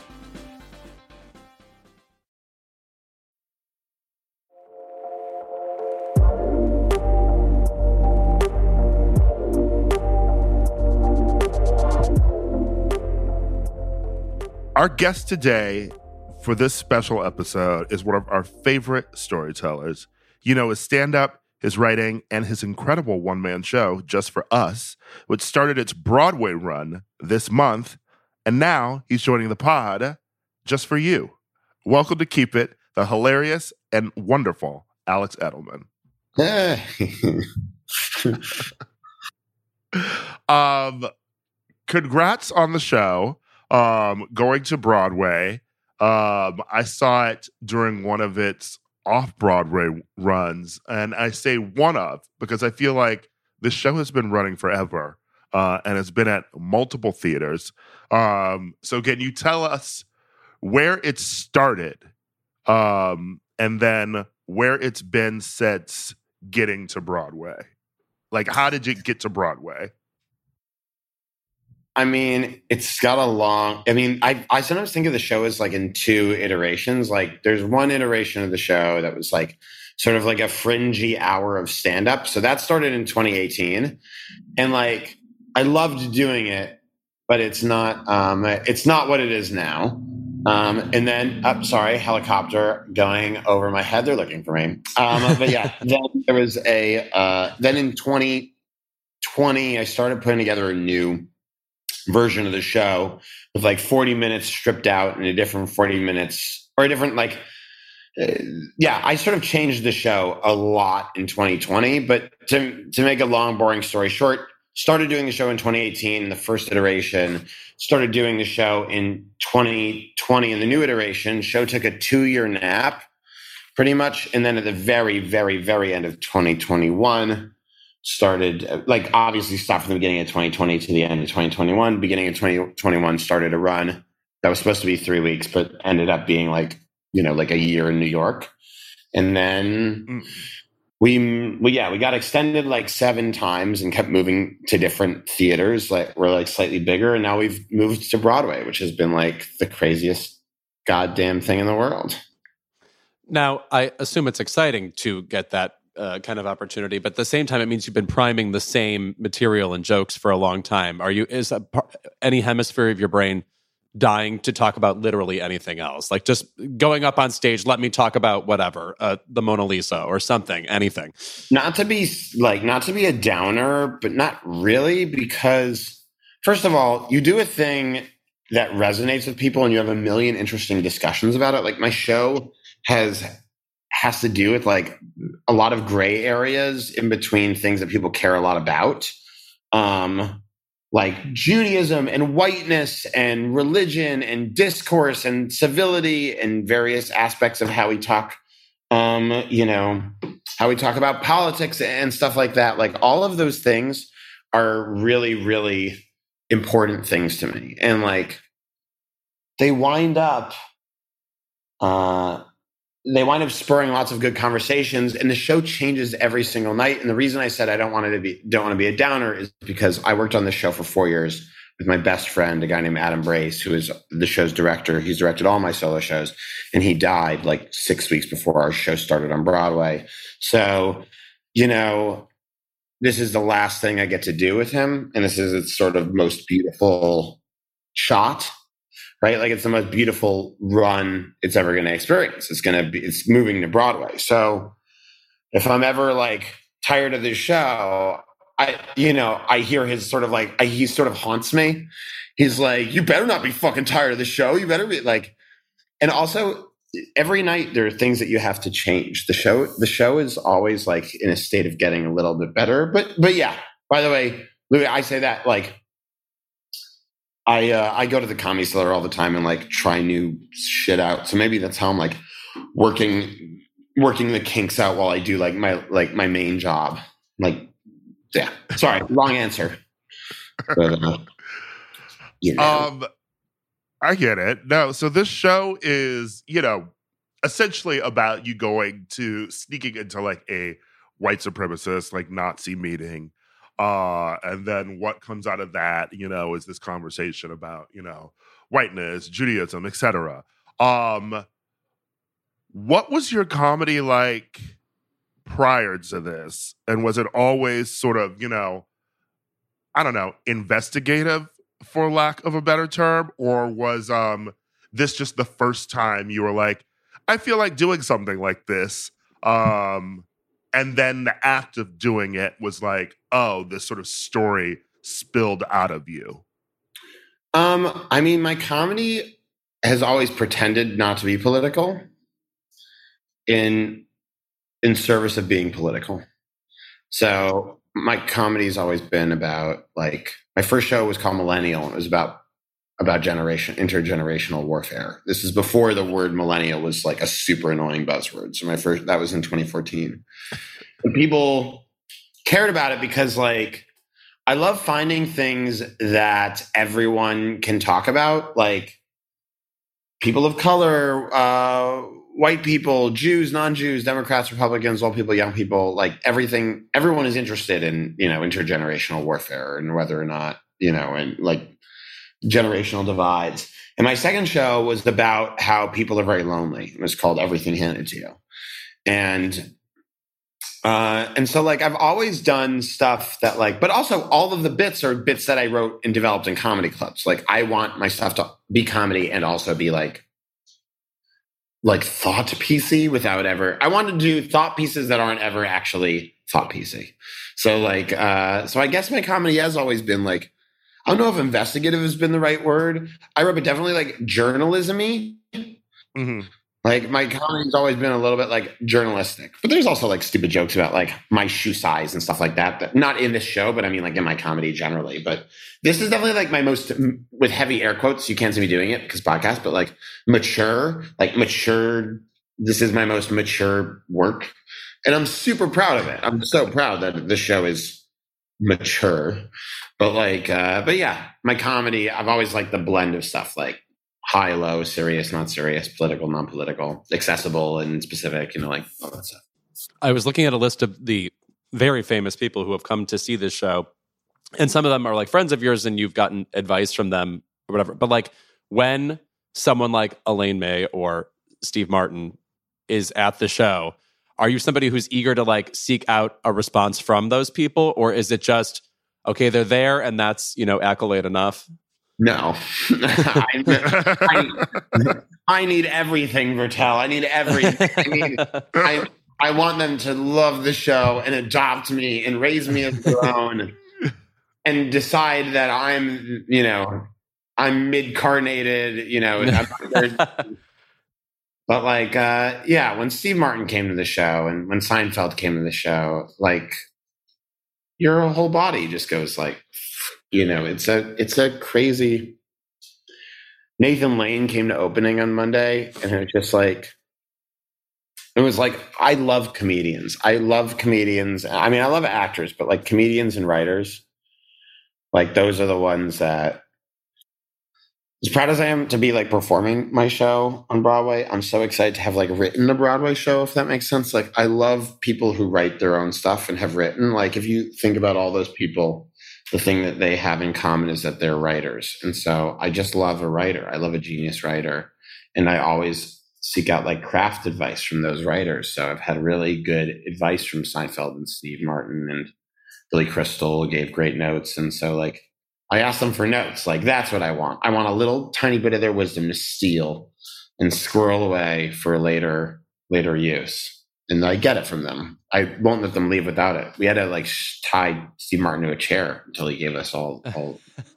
[SPEAKER 4] Our guest today for this special episode is one of our favorite storytellers. You know, his stand-up, his writing, and his incredible one-man show, Just for Us, which started its Broadway run this month, and now he's joining the pod just for you. Welcome to Keep It, the hilarious and wonderful Alex Edelman. um, congrats on the show. Um, going to Broadway. Um, I saw it during one of its off-Broadway runs, and I say one of because I feel like this show has been running forever uh, and has been at multiple theaters. Um, so can you tell us where it started um, and then where it's been since getting to Broadway? Like, how did you get to Broadway?
[SPEAKER 7] I mean, it's got a long, I mean, I, I sometimes think of the show as like in two iterations. Like there's one iteration of the show that was like sort of like a fringy hour of stand-up. So that started in twenty eighteen. And like, I loved doing it, but it's not, um, it's not what it is now. Um, and then, oh, sorry, helicopter going over my head. They're looking for me. Um, but yeah, then there was a, uh, then in twenty twenty, I started putting together a new version of the show with like forty minutes stripped out and a different forty minutes or a different like uh, yeah I sort of changed the show a lot in twenty twenty, but to to make a long boring story short, started doing the show in twenty eighteen, the first iteration, started doing the show in twenty twenty in the new iteration. Show took a two-year nap pretty much, and then at the very very very end of twenty twenty-one started, like obviously stopped from the beginning of twenty twenty to the end of twenty twenty-one. Beginning of twenty twenty-one started a run that was supposed to be three weeks, but ended up being like, you know, like a year in New York. And then mm. we, we, yeah, we got extended like seven times and kept moving to different theaters. Like we're like slightly bigger. And now we've moved to Broadway, which has been like the craziest goddamn thing in the world.
[SPEAKER 5] Now, I assume it's exciting to get that Uh, kind of opportunity, but at the same time, it means you've been priming the same material and jokes for a long time. Are you? Is a, any hemisphere of your brain dying to talk about literally anything else? Like just going up on stage, let me talk about whatever, uh, the Mona Lisa or something, anything.
[SPEAKER 7] Not to be like, not to be a downer, but not really, because first of all, you do a thing that resonates with people, and you have a million interesting discussions about it. Like my show has. has to do with like a lot of gray areas in between things that people care a lot about. Um, like Judaism and whiteness and religion and discourse and civility and various aspects of how we talk, um, you know, how we talk about politics and stuff like that. Like all of those things are really, really important things to me. And like, they wind up, uh, they wind up spurring lots of good conversations, and the show changes every single night. And the reason I said I don't want it to be, don't want to be a downer is because I worked on this show for four years with my best friend, a guy named Adam Brace, who is the show's director. He's directed all my solo shows, and he died like six weeks before our show started on Broadway. So, you know, this is the last thing I get to do with him. And this is its sort of most beautiful shot. Right? Like it's the most beautiful run it's ever going to experience. It's going to be, it's moving to Broadway. So if I'm ever like tired of this show, I, you know, I hear his sort of like, I, he sort of haunts me. He's like, you better not be fucking tired of the show. You better be like, and also every night there are things that you have to change. The show, the show is always like in a state of getting a little bit better. But, but yeah, by the way, Louis, I say that like, I, uh, I go to the Comedy Cellar all the time and like try new shit out. So maybe that's how I'm like working, working the kinks out while I do like my, like my main job. Like, yeah, sorry, long answer. But, uh, you know.
[SPEAKER 4] Um, I get it. No, so this show is, you know, essentially about you going to sneaking into like a white supremacist, like Nazi meeting. Uh, and then what comes out of that, you know, is this conversation about, you know, whiteness, Judaism, et cetera. Um, what was your comedy like prior to this? And was it always sort of, you know, I don't know, investigative, for lack of a better term? Or was um this just the first time you were like, I feel like doing something like this? Um, and then the act of doing it was like, oh, this sort of story spilled out of you.
[SPEAKER 7] Um, I mean, my comedy has always pretended not to be political in in service of being political. So my comedy has always been about like, my first show was called Millennial, and it was about about generation intergenerational warfare. This is before the word millennial was like a super annoying buzzword. So my first, that was in twenty fourteen. And people cared about it because like, I love finding things that everyone can talk about, like people of color, uh, white people, Jews, non-Jews, Democrats, Republicans, old people, young people, like everything, everyone is interested in, you know, intergenerational warfare and whether or not, you know, and like generational divides. And my second show was about how people are very lonely. It was called Everything Handed to You. And, uh, and so like, I've always done stuff that like, but also all of the bits are bits that I wrote and developed in comedy clubs. Like I want my stuff to be comedy and also be like, like thought piecey without ever, I want to do thought pieces that aren't ever actually thought piecey. So like, uh, so I guess my comedy has always been like, I don't know if investigative has been the right word. I wrote, but definitely like journalism-y.
[SPEAKER 4] Mm-hmm.
[SPEAKER 7] Like my comedy's always been a little bit like journalistic, but there's also like stupid jokes about like my shoe size and stuff like that. That not in this show, but I mean like in my comedy generally. But this is definitely like my most, with heavy air quotes, you can't see me doing it because podcast, but like mature, like mature. This is my most mature work. And I'm super proud of it. I'm so proud that the show is mature, but like, uh, but yeah, my comedy, I've always liked the blend of stuff like high, low, serious, not serious, political, non-political, accessible and specific, you know, like all that stuff.
[SPEAKER 5] I was looking at a list of the very famous people who have come to see this show, and some of them are like friends of yours and you've gotten advice from them or whatever. But like when someone like Elaine May or Steve Martin is at the show, are you somebody who's eager to like seek out a response from those people? Or is it just, okay, they're there and that's, you know, accolade enough?
[SPEAKER 7] No, I, I, I need everything, Vertel. I need everything. I, need, I, I want them to love the show and adopt me and raise me as their own and decide that I'm, you know, I'm mid-carnated, you know. I'm, but like, uh, yeah, when Steve Martin came to the show and when Seinfeld came to the show, like your whole body just goes like, you know, it's a it's a crazy. Nathan Lane came to opening on Monday, and it was just like, it was like, I love comedians. I love comedians. I mean, I love actors, but like comedians and writers, like those are the ones that, as proud as I am to be like performing my show on Broadway, I'm so excited to have like written a Broadway show, if that makes sense. Like I love people who write their own stuff and have written. Like if you think about all those people, the thing that they have in common is that they're writers. And so I just love a writer. I love a genius writer. And I always seek out like craft advice from those writers. So I've had really good advice from Seinfeld and Steve Martin, and Billy Crystal gave great notes. And so like, I asked them for notes. Like, that's what I want. I want a little tiny bit of their wisdom to steal and squirrel away for later, later use. and I get it from them. I won't let them leave without it. We had to like tie Steve Martin to a chair until he gave us all. all...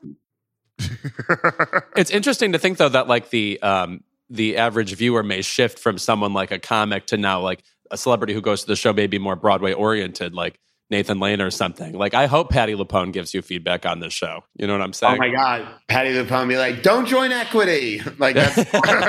[SPEAKER 5] It's interesting to think though that like the um, the average viewer may shift from someone like a comic to now like a celebrity who goes to the show may be more Broadway oriented, like Nathan Lane or something. Like, I hope Patti LuPone gives you feedback on this show. You know what I'm saying?
[SPEAKER 7] Oh my God. Patti LuPone be like, don't join equity. Like, that's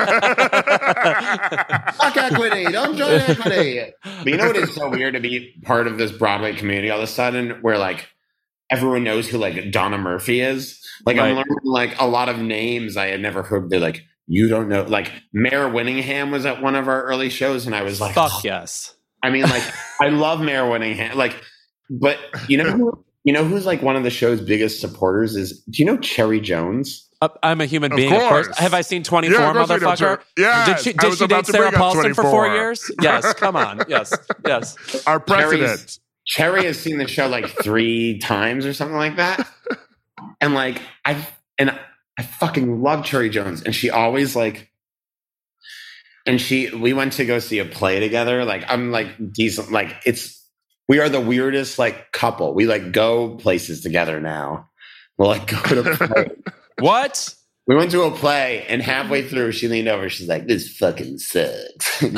[SPEAKER 7] fuck equity. Don't join equity. But you know what is so weird to be part of this Broadway community all of a sudden where like everyone knows who like Donna Murphy is? Like, right. I'm learning like a lot of names I had never heard. They're like, you don't know. Like, Mare Winningham was at one of our early shows, and I was like,
[SPEAKER 5] fuck
[SPEAKER 7] oh.
[SPEAKER 5] yes.
[SPEAKER 7] I mean, like, I love Mare Winningham. Like, but you know, who, you know who's like one of the show's biggest supporters is? Do you know Cherry Jones?
[SPEAKER 5] Uh, I'm a human
[SPEAKER 4] of
[SPEAKER 5] being,
[SPEAKER 4] course.
[SPEAKER 5] of course. Have I seen twenty-four,
[SPEAKER 4] yeah,
[SPEAKER 5] motherfucker?
[SPEAKER 4] Yeah,
[SPEAKER 5] did she, did she date Sarah Paulson for four years? Yes, come on. Yes, yes.
[SPEAKER 4] Our president.
[SPEAKER 7] Cherry's, Cherry has seen the show like three times or something like that, and like I and I fucking love Cherry Jones, and she always like. And she, we went to go see a play together. Like, I'm like decent. Like, it's, we are the weirdest like couple. We like go places together now. We'll like go to a play.
[SPEAKER 5] What?
[SPEAKER 7] We went to a play, and halfway through, she leaned over. She's like, "This fucking sucks."
[SPEAKER 5] By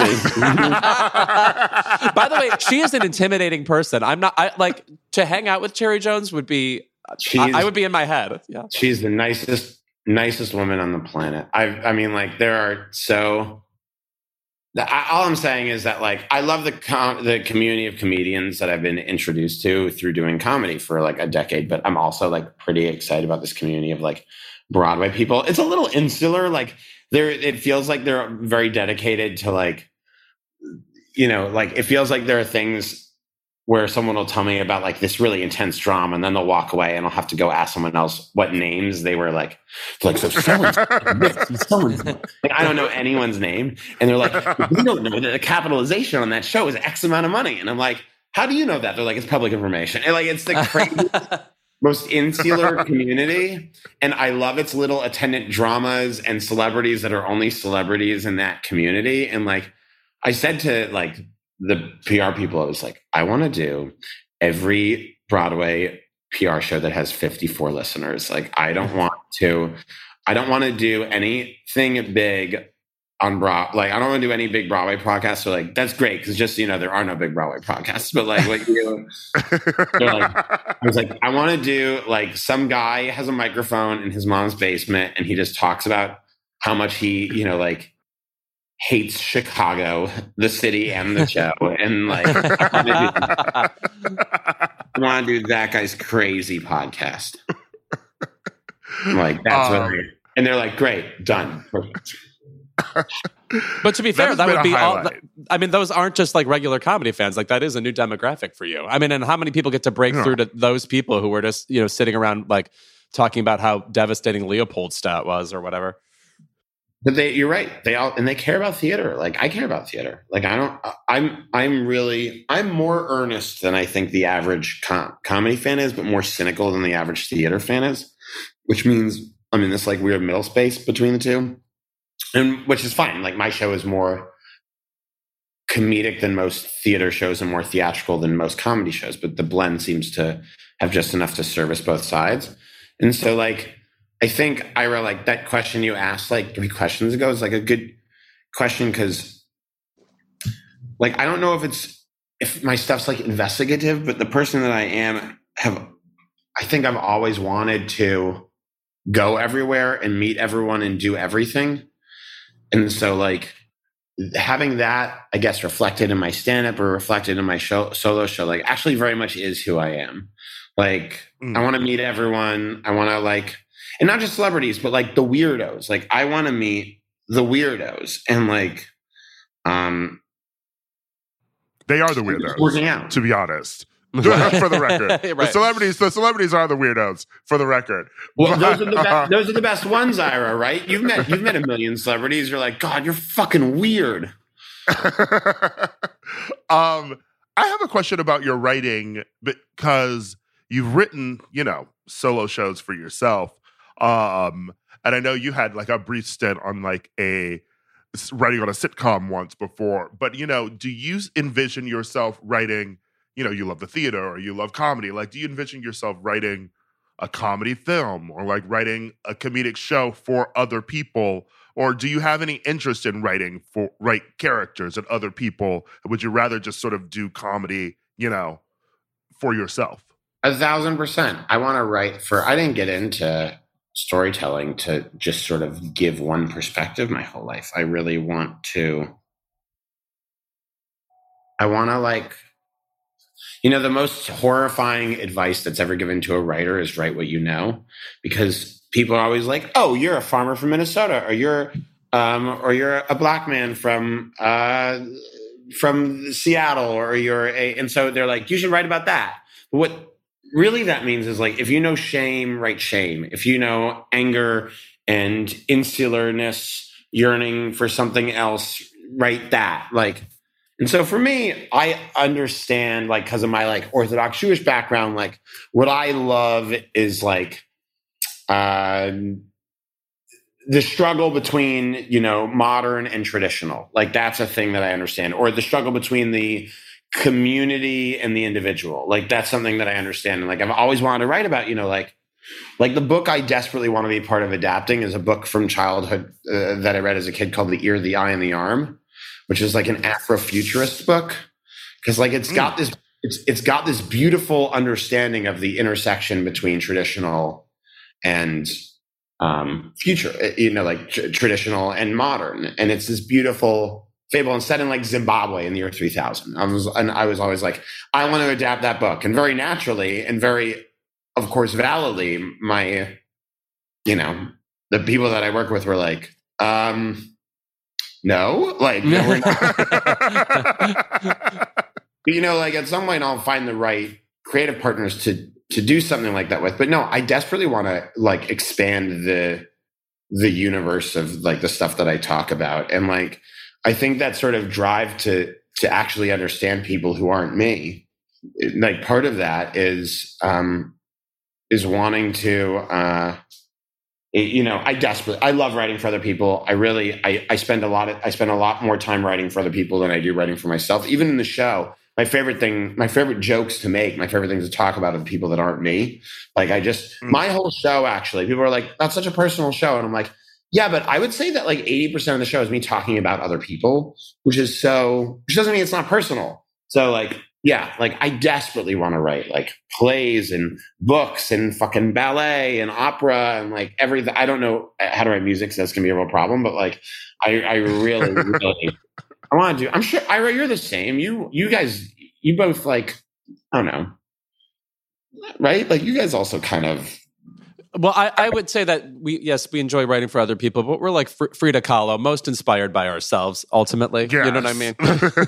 [SPEAKER 5] the way, she is an intimidating person. I'm not. I like to hang out with Cherry Jones. Would be. I, I would be in my head. Yeah,
[SPEAKER 7] she's the nicest, nicest woman on the planet. I, I mean, like there are so. All I'm saying is that, like, I love the com- the community of comedians that I've been introduced to through doing comedy for like a decade. But I'm also like pretty excited about this community of like Broadway people. It's a little insular. Like, there, it feels like they're very dedicated to like, you know, like it feels like there are things where someone will tell me about like this really intense drama, and then they'll walk away, and I'll have to go ask someone else what names they were like. Like, so someone's like, I don't know anyone's name, and they're like, we don't know that the capitalization on that show is X amount of money, and I'm like, how do you know that? They're like, it's public information, and like it's the crazy, most insular community, and I love its little attendant dramas and celebrities that are only celebrities in that community, and like I said to like. The P R people, I was like, I want to do every Broadway P R show that has fifty-four listeners. Like, I don't want to, I don't want to do anything big on Broadway. Like, I don't want to do any big Broadway podcasts. So like, that's great. Cause just, you know, there are no big Broadway podcasts, but like, what you like, I was like, I want to do like some guy has a microphone in his mom's basement, and he just talks about how much he, you know, like, hates Chicago, the city, and the show, and like I want to do that guy's crazy podcast. Like that's um, what, they, and they're like, great, done, perfect.
[SPEAKER 5] But to be fair, that, that would be all.
[SPEAKER 4] Highlight.
[SPEAKER 5] I mean, those aren't just like regular comedy fans. Like that is a new demographic for you. I mean, and how many people get to break yeah. through to those people who were just you know sitting around like talking about how devastating Leopoldstadt was or whatever.
[SPEAKER 7] But they, you're right. They all and they care about theater. Like I care about theater. Like I don't. I'm. I'm really. I'm more earnest than I think the average com- comedy fan is, but more cynical than the average theater fan is. Which means I'm in this like weird middle space between the two, and which is fine. Like my show is more comedic than most theater shows, and more theatrical than most comedy shows. But the blend seems to have just enough to service both sides. And so, like. I think, Ira, like that question you asked like three questions ago is like a good question because like I don't know if it's if my stuff's like investigative, but the person that I am have I think I've always wanted to go everywhere and meet everyone and do everything. And so like having that, I guess, reflected in my stand-up or reflected in my show solo show, like actually very much is who I am. Like mm. I want to meet everyone. I want to like and not just celebrities, but like the weirdos. Like I want to meet the weirdos, and like, um,
[SPEAKER 4] they are the weirdos.
[SPEAKER 7] Working out,
[SPEAKER 4] to be honest, for the record. Right. The celebrities, the celebrities are the weirdos. For the record,
[SPEAKER 7] well, those are the be- those are the best ones, Ira. Right? You've met you've met a million celebrities. You're like, God, you're fucking weird.
[SPEAKER 4] um, I have a question about your writing because you've written, you know, solo shows for yourself. Um, and I know you had like a brief stint on like a s- writing on a sitcom once before, but you know, do you envision yourself writing? You know, you love the theater or you love comedy. Like, do you envision yourself writing a comedy film or like writing a comedic show for other people? Or do you have any interest in writing for write characters and other people? Would you rather just sort of do comedy, you know, for yourself?
[SPEAKER 7] A thousand percent. I want to write for, I didn't get into storytelling to just sort of give one perspective my whole life. I really want to, I want to like, you know, the most horrifying advice that's ever given to a writer is write what you know, because people are always like, oh, you're a farmer from Minnesota, or you're, um, or you're a black man from, uh, from Seattle, or you're a, and so they're like, you should write about that. But what really that means is like, if you know shame, write shame. If you know anger and insularness, yearning for something else, write that. Like, and so for me, I understand, like, because of my like Orthodox Jewish background, like what I love is like uh, the struggle between, you know, modern and traditional. Like that's a thing that I understand, or the struggle between the community and the individual. Like that's something that I understand. And like I've always wanted to write about, you know, like like the book I desperately want to be part of adapting is a book from childhood uh, that I read as a kid called The Ear, the Eye, and the Arm, which is like an Afrofuturist book, because like it's got this it's it's got this beautiful understanding of the intersection between traditional and um, future, you know, like tr- traditional and modern, and it's this beautiful fable, and set in like Zimbabwe in the year three thousand. I was and I was always like, I want to adapt that book, and very naturally and very, of course, validly, my, you know, the people that I work with were like, um. No, like, no, we're not. You know, like at some point I'll find the right creative partners to to do something like that with. But no, I desperately want to like expand the the universe of like the stuff that I talk about. And like I think that sort of drive to to actually understand people who aren't me, like part of that is um is wanting to uh you know, I desperately, I love writing for other people. I really, I, I spend a lot of, I spend a lot more time writing for other people than I do writing for myself. Even in the show, my favorite thing, my favorite jokes to make, my favorite things to talk about are the people that aren't me. Like I just, mm. my whole show, actually, people are like, that's such a personal show. And I'm like, yeah, but I would say that like eighty percent of the show is me talking about other people, which is so, which doesn't mean it's not personal. So like, yeah, like I desperately want to write like plays and books and fucking ballet and opera and like everything. I don't know how to write music, so that's gonna be a real problem. But like, I, I really, really, I want to do. I'm sure, Ira, you're the same. You, you guys, you both like, I don't know, right? Like you guys also kind of.
[SPEAKER 5] Well, I, I would say that we, yes, we enjoy writing for other people, but we're like Fr- Frida Kahlo, most inspired by ourselves, ultimately. Yes. You know what I mean?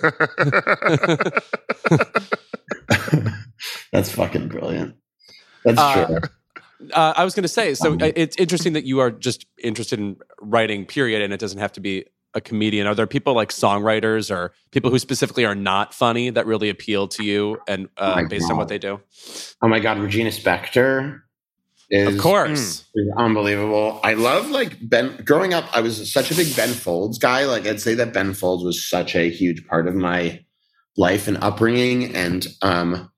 [SPEAKER 7] That's fucking brilliant. That's
[SPEAKER 5] uh,
[SPEAKER 7] true.
[SPEAKER 5] Uh, I was going to say, so um, it's interesting that you are just interested in writing, period, and it doesn't have to be a comedian. Are there people like songwriters or people who specifically are not funny that really appeal to you and uh, oh based God. on what they do?
[SPEAKER 7] Oh my God, Regina Spektor. Is,
[SPEAKER 5] of course.
[SPEAKER 7] Is unbelievable. I love like Ben. Growing up, I was such a big Ben Folds guy. Like I'd say that Ben Folds was such a huge part of my life and upbringing. And um,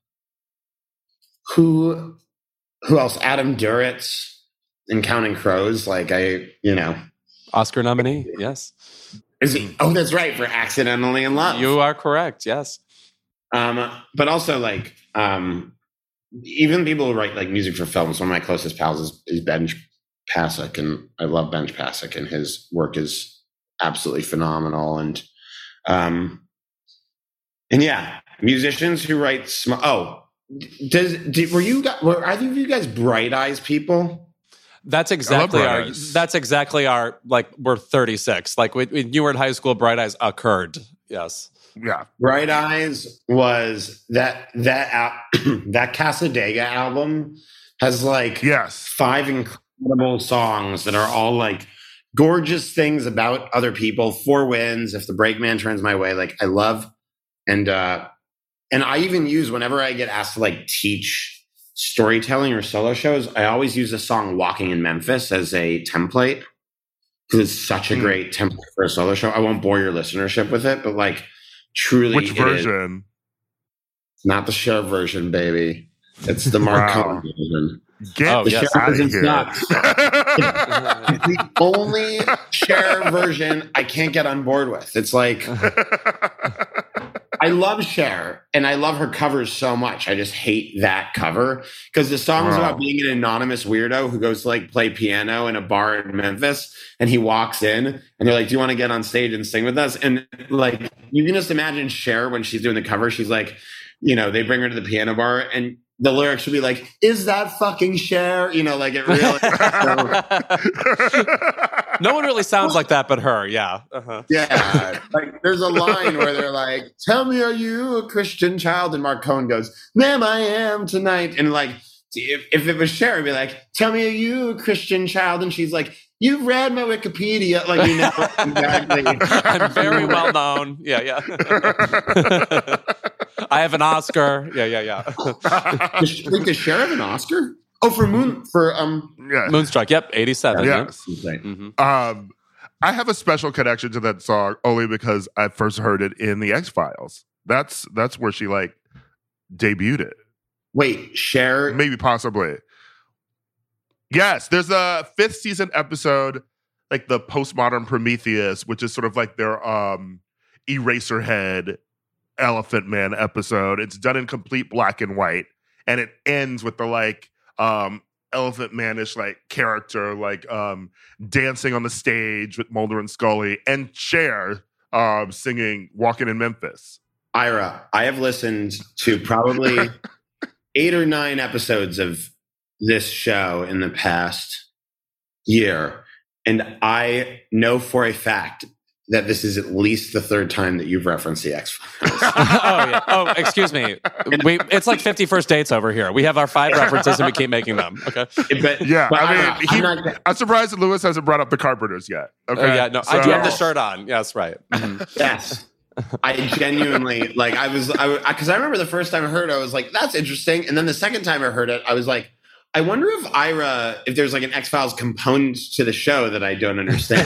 [SPEAKER 7] who who else? Adam Duritz in Counting Crows. Like I, you know,
[SPEAKER 5] Oscar nominee. Yes.
[SPEAKER 7] Is he? Oh, that's right, for Accidentally in Love.
[SPEAKER 5] You are correct. Yes.
[SPEAKER 7] Um, but also like. Um, Even people who write like music for films, one of my closest pals is, is Benj Pasek, and I love Benj Pasek, and his work is absolutely phenomenal. And, um, and yeah, musicians who write. Sm- oh, does did, were you were either of you guys Bright Eyes people?
[SPEAKER 5] That's exactly our. Eyes. That's exactly our. Like we're thirty-six. Like when you were in high school, Bright Eyes occurred. Yes.
[SPEAKER 4] Yeah,
[SPEAKER 7] Bright Eyes was that that al- that Casadega album has like
[SPEAKER 4] yes
[SPEAKER 7] five incredible songs that are all like gorgeous things about other people. Four Winds, If the Brakeman Turns My Way, like I love, and uh, and I even use whenever I get asked to like teach storytelling or solo shows, I always use the song "Walking in Memphis" as a template. because it's such a great template for a solo show. I won't bore your listenership with it, but like truly,
[SPEAKER 4] Which version?
[SPEAKER 7] Not the Cher version, baby. It's the Mark
[SPEAKER 4] Wow.
[SPEAKER 7] Cohen version.
[SPEAKER 4] Get
[SPEAKER 5] Oh,
[SPEAKER 7] The
[SPEAKER 5] yes.
[SPEAKER 7] Cher
[SPEAKER 4] out of
[SPEAKER 7] version's
[SPEAKER 4] here.
[SPEAKER 7] nuts. It's the only Cher version I can't get on board with. It's like I love Cher and I love her covers so much. I just hate that cover because the song is
[SPEAKER 4] Wow.
[SPEAKER 7] about being an anonymous weirdo who goes to like play piano in a bar in Memphis, and he walks in and they're like, "Do you want to get on stage and sing with us?" And like you can just imagine Cher when she's doing the cover. She's like, you know, they bring her to the piano bar and the lyrics would be like, "Is that fucking Cher?" You know, like it really.
[SPEAKER 5] No one really sounds like that but her. Yeah. Uh-huh.
[SPEAKER 7] Yeah, like there's a line where they're like, "Tell me, are you a Christian child?" And Mark Cohen goes, "Ma'am, I am tonight." And like, if, if it was Cher, it'd be like, "Tell me, are you a Christian child?" And she's like, "You've read my Wikipedia." Like, you know, exactly.
[SPEAKER 5] I'm very well known. Yeah, yeah. I have an Oscar. Yeah, yeah, yeah.
[SPEAKER 7] Does, wait, does Cher have an Oscar? Oh, for Moon for um.
[SPEAKER 4] Yeah.
[SPEAKER 5] Moonstruck. Yep, eighty-seven.
[SPEAKER 4] Yeah.
[SPEAKER 7] Right.
[SPEAKER 5] hmm
[SPEAKER 4] Um, I have a special connection to that song only because I first heard it in the X Files. That's that's where she like debuted it.
[SPEAKER 7] Wait, Cher.
[SPEAKER 4] Maybe possibly. Yes, there's a fifth season episode, like the postmodern Prometheus, which is sort of like their um Eraserhead Elephant Man episode. It's done in complete black and white, and it ends with the like um Elephant Man-ish like character like um dancing on the stage with Mulder and Scully and Cher um singing "Walking in Memphis."
[SPEAKER 7] Ira, I have listened to probably eight or nine episodes of this show in the past year, and I know for a fact that this is at least the third time that you've referenced the X-Files.
[SPEAKER 5] Oh, yeah. Oh, excuse me. We, it's like fifty-first dates over here. We have our five references and we keep making them. Okay.
[SPEAKER 7] But,
[SPEAKER 4] Yeah,
[SPEAKER 7] but
[SPEAKER 4] I mean,
[SPEAKER 7] Ira,
[SPEAKER 4] he-
[SPEAKER 7] I'm not,
[SPEAKER 4] I'm surprised that Lewis hasn't brought up the Carpenters yet. Okay,
[SPEAKER 5] Oh, yeah. No, I do
[SPEAKER 4] So-
[SPEAKER 5] have the shirt on. Yes, right. Mhm.
[SPEAKER 7] yes. I genuinely, like, I was, I because I, I remember the first time I heard it, I was like, that's interesting. And then the second time I heard it, I was like, I wonder if Ira, if there's like an X-Files component to the show that I don't understand.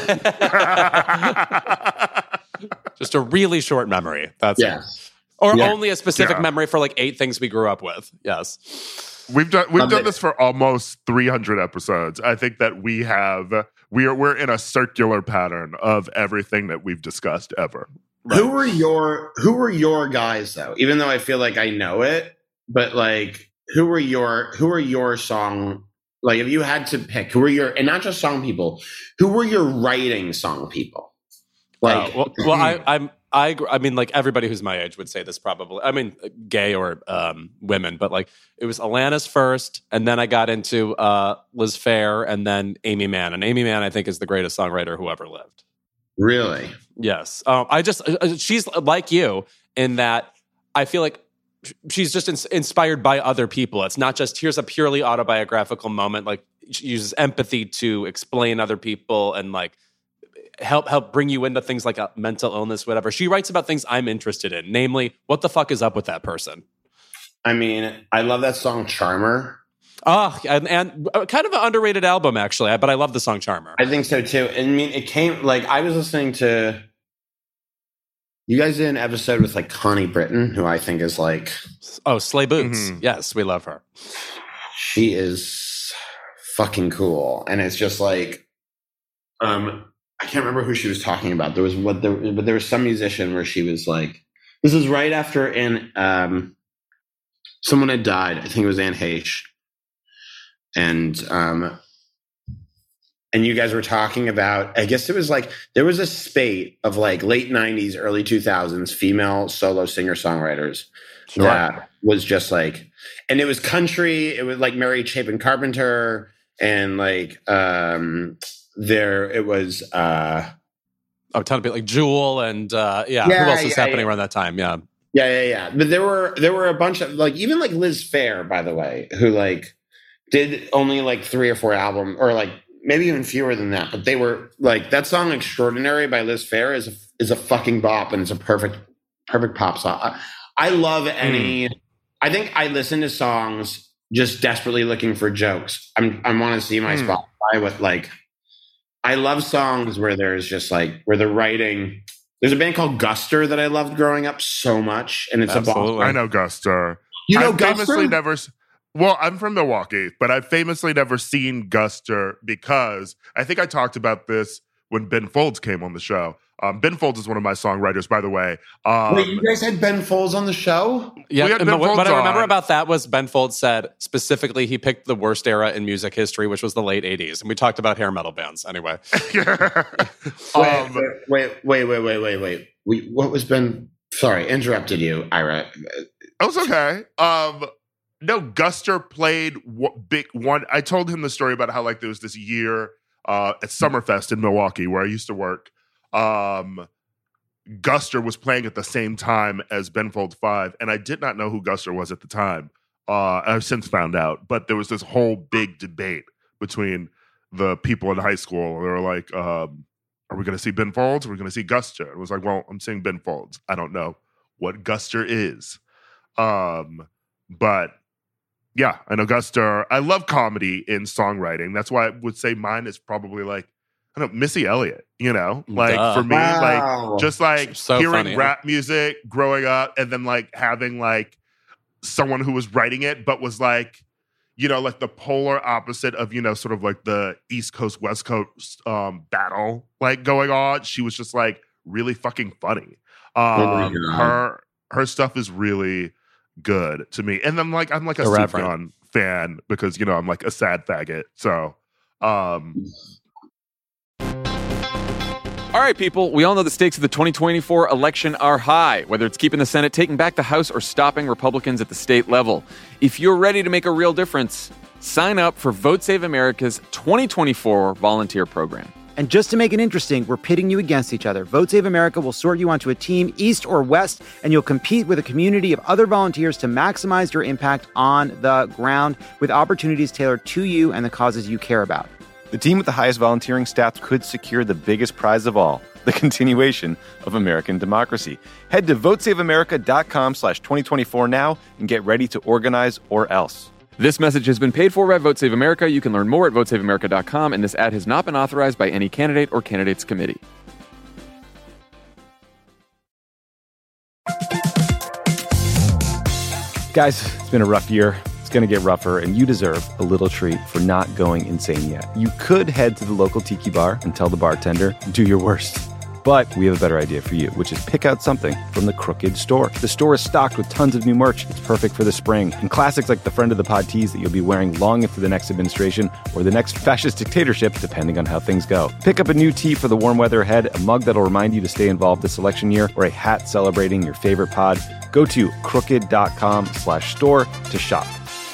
[SPEAKER 5] Just a really short memory. That's
[SPEAKER 7] Yes.
[SPEAKER 5] Or
[SPEAKER 7] Yeah.
[SPEAKER 5] only a specific
[SPEAKER 4] Yeah.
[SPEAKER 5] memory for like eight things we grew up with. Yes.
[SPEAKER 4] We've done we've
[SPEAKER 7] Love
[SPEAKER 4] done
[SPEAKER 7] it.
[SPEAKER 4] this for almost three hundred episodes. I think that we have we are we're in a circular pattern of everything that we've discussed ever.
[SPEAKER 7] Who were your Who were your guys though? Even though I feel like I know it, but like, who were your Who were your song? Like, if you had to pick, who were your, and not just song people, who were your writing song people? Like,
[SPEAKER 5] Uh, well, well I, I'm, I, gr- I mean, like everybody who's my age would say this probably. I mean, gay or um, women, but like it was Alanis first, and then I got into uh, Liz Phair, and then Amy Mann. And Amy Mann, I think, is the greatest songwriter who ever lived.
[SPEAKER 7] really?
[SPEAKER 5] Yes, um, I just uh, she's like you in that I feel like sh- she's just ins- inspired by other people. It's not just here's a purely autobiographical moment. Like she uses empathy to explain other people and like help help bring you into things like a mental illness, whatever. She writes about things I'm interested in, namely, what the fuck is up with that person?
[SPEAKER 7] I mean, I love that song "Charmer."
[SPEAKER 5] Oh, and, and kind of an underrated album, actually, but I love the song Charmer.
[SPEAKER 7] I think so too. I mean, it came like I was listening to you guys did an episode with like Connie Britton, who I think is like
[SPEAKER 5] Oh, Slay Boots.
[SPEAKER 4] Mhm.
[SPEAKER 5] Yes, we love her.
[SPEAKER 7] she is fucking cool, and it's just like um I can't remember who she was talking about. There was what there, but there was some musician where she was like, this is right after in um someone had died. I think it was Anne Heche, and um. And you guys were talking about, I guess it was like, there was a spate of like late nineties, early two thousands female solo singer-songwriters
[SPEAKER 5] Sure.
[SPEAKER 7] that was just like, and it was country, it was like Mary Chapin Carpenter, and like, um, there, it was, uh,
[SPEAKER 5] Oh, a ton of people like Jewel and uh, yeah,
[SPEAKER 7] Yeah,
[SPEAKER 5] who else was
[SPEAKER 7] yeah,
[SPEAKER 5] happening
[SPEAKER 7] yeah.
[SPEAKER 5] around that time? Yeah.
[SPEAKER 7] yeah, yeah, yeah. But there were, there were a bunch of like, even like Liz Phair, by the way, who like did only like three or four albums, or like, maybe even fewer than that, but they were like that song "Extraordinary" by Liz Phair is a, is a fucking bop, and it's a perfect perfect pop song. I, I love any. Mm. I think I listen to songs just desperately looking for jokes. I'm I want to see my mm. Spotify with like I love songs where there's just like where the writing. There's a band called Guster that I loved growing up so much, and it's
[SPEAKER 5] Absolutely.
[SPEAKER 7] a Boston.
[SPEAKER 4] I know Guster.
[SPEAKER 7] You know
[SPEAKER 4] I've famously
[SPEAKER 7] Guster?
[SPEAKER 4] never. s- Well, I'm from Milwaukee, but I've famously never seen Guster because I think I talked about this when Ben Folds came on the show. Um, Ben Folds is one of my songwriters, by the way. Um,
[SPEAKER 7] Wait, you guys had Ben Folds on the show?
[SPEAKER 5] Yeah,
[SPEAKER 4] We had
[SPEAKER 5] and
[SPEAKER 4] Ben
[SPEAKER 5] what, what
[SPEAKER 4] Folds
[SPEAKER 5] I remember
[SPEAKER 4] on.
[SPEAKER 5] about that was Ben Folds said specifically he picked the worst era in music history, which was the late eighties. And we talked about hair metal bands anyway.
[SPEAKER 4] um,
[SPEAKER 7] wait, wait, wait, wait, wait, wait, wait. We, what was Ben? Sorry, interrupted you, Ira.
[SPEAKER 4] It was okay. Um, no, Guster played w- big one. I told him the story about how like there was this year uh, at Summerfest in Milwaukee where I used to work. Um, Guster was playing at the same time as Ben Folds Five, and I did not know who Guster was at the time. Uh, I've since found out, but there was this whole big debate between the people in high school. They were like, um, "Are we going to see Ben Folds? Or are we going to see Guster?" It was like, "Well, I'm seeing Ben Folds. I don't know what Guster is." Um, but yeah, I know Guster. I love comedy in songwriting. That's why I would say mine is probably like, I don't know, Missy Elliott, you know? Like
[SPEAKER 5] Duh.
[SPEAKER 4] for me,
[SPEAKER 7] Wow.
[SPEAKER 4] like just like
[SPEAKER 5] So
[SPEAKER 4] hearing
[SPEAKER 5] funny.
[SPEAKER 4] rap music growing up and then like having like someone who was writing it, but was like, you know, like the polar opposite of, you know, sort of like the East Coast, West Coast um, battle like going on. She was just like really fucking funny. Um,
[SPEAKER 7] Oh my God.
[SPEAKER 4] her her stuff is really good to me. And then like I'm like a
[SPEAKER 5] Irreverent.
[SPEAKER 4] Sufjan fan because, you know, I'm like a sad faggot. So um
[SPEAKER 2] All right, people, we all know the stakes of the twenty twenty-four election are high, whether it's keeping the Senate, taking back the House, or stopping Republicans at the state level. If you're ready to make a real difference, sign up for Vote Save America's twenty twenty-four volunteer program.
[SPEAKER 3] And just to make it interesting, we're pitting you against each other. Vote Save America will sort you onto a team, East or West, and you'll compete with a community of other volunteers to maximize your impact on the ground with opportunities tailored to you and the causes you care about.
[SPEAKER 1] The team with the highest volunteering stats could secure the biggest prize of all, the continuation of American democracy. Head to votesaveamerica.com slash 2024 now and get ready to organize or else.
[SPEAKER 2] This message has been paid for by Vote Save America. You can learn more at vote save america dot com, and this ad has not been authorized by any candidate or candidates committee.
[SPEAKER 1] Guys, it's been a rough year. It's going to get rougher, and you deserve a little treat for not going insane yet. You could head to the local tiki bar and tell the bartender, do your worst. But we have a better idea for you, which is pick out something from the Crooked store. The store is stocked with tons of new merch. It's perfect for the spring. And classics like the Friend of the Pod tees that you'll be wearing long into the next administration or the next fascist dictatorship, depending on how things go. Pick up a new tee for the warm weather ahead, a mug that'll remind you to stay involved this election year, or a hat celebrating your favorite pod. Go to crooked.com slash store to shop.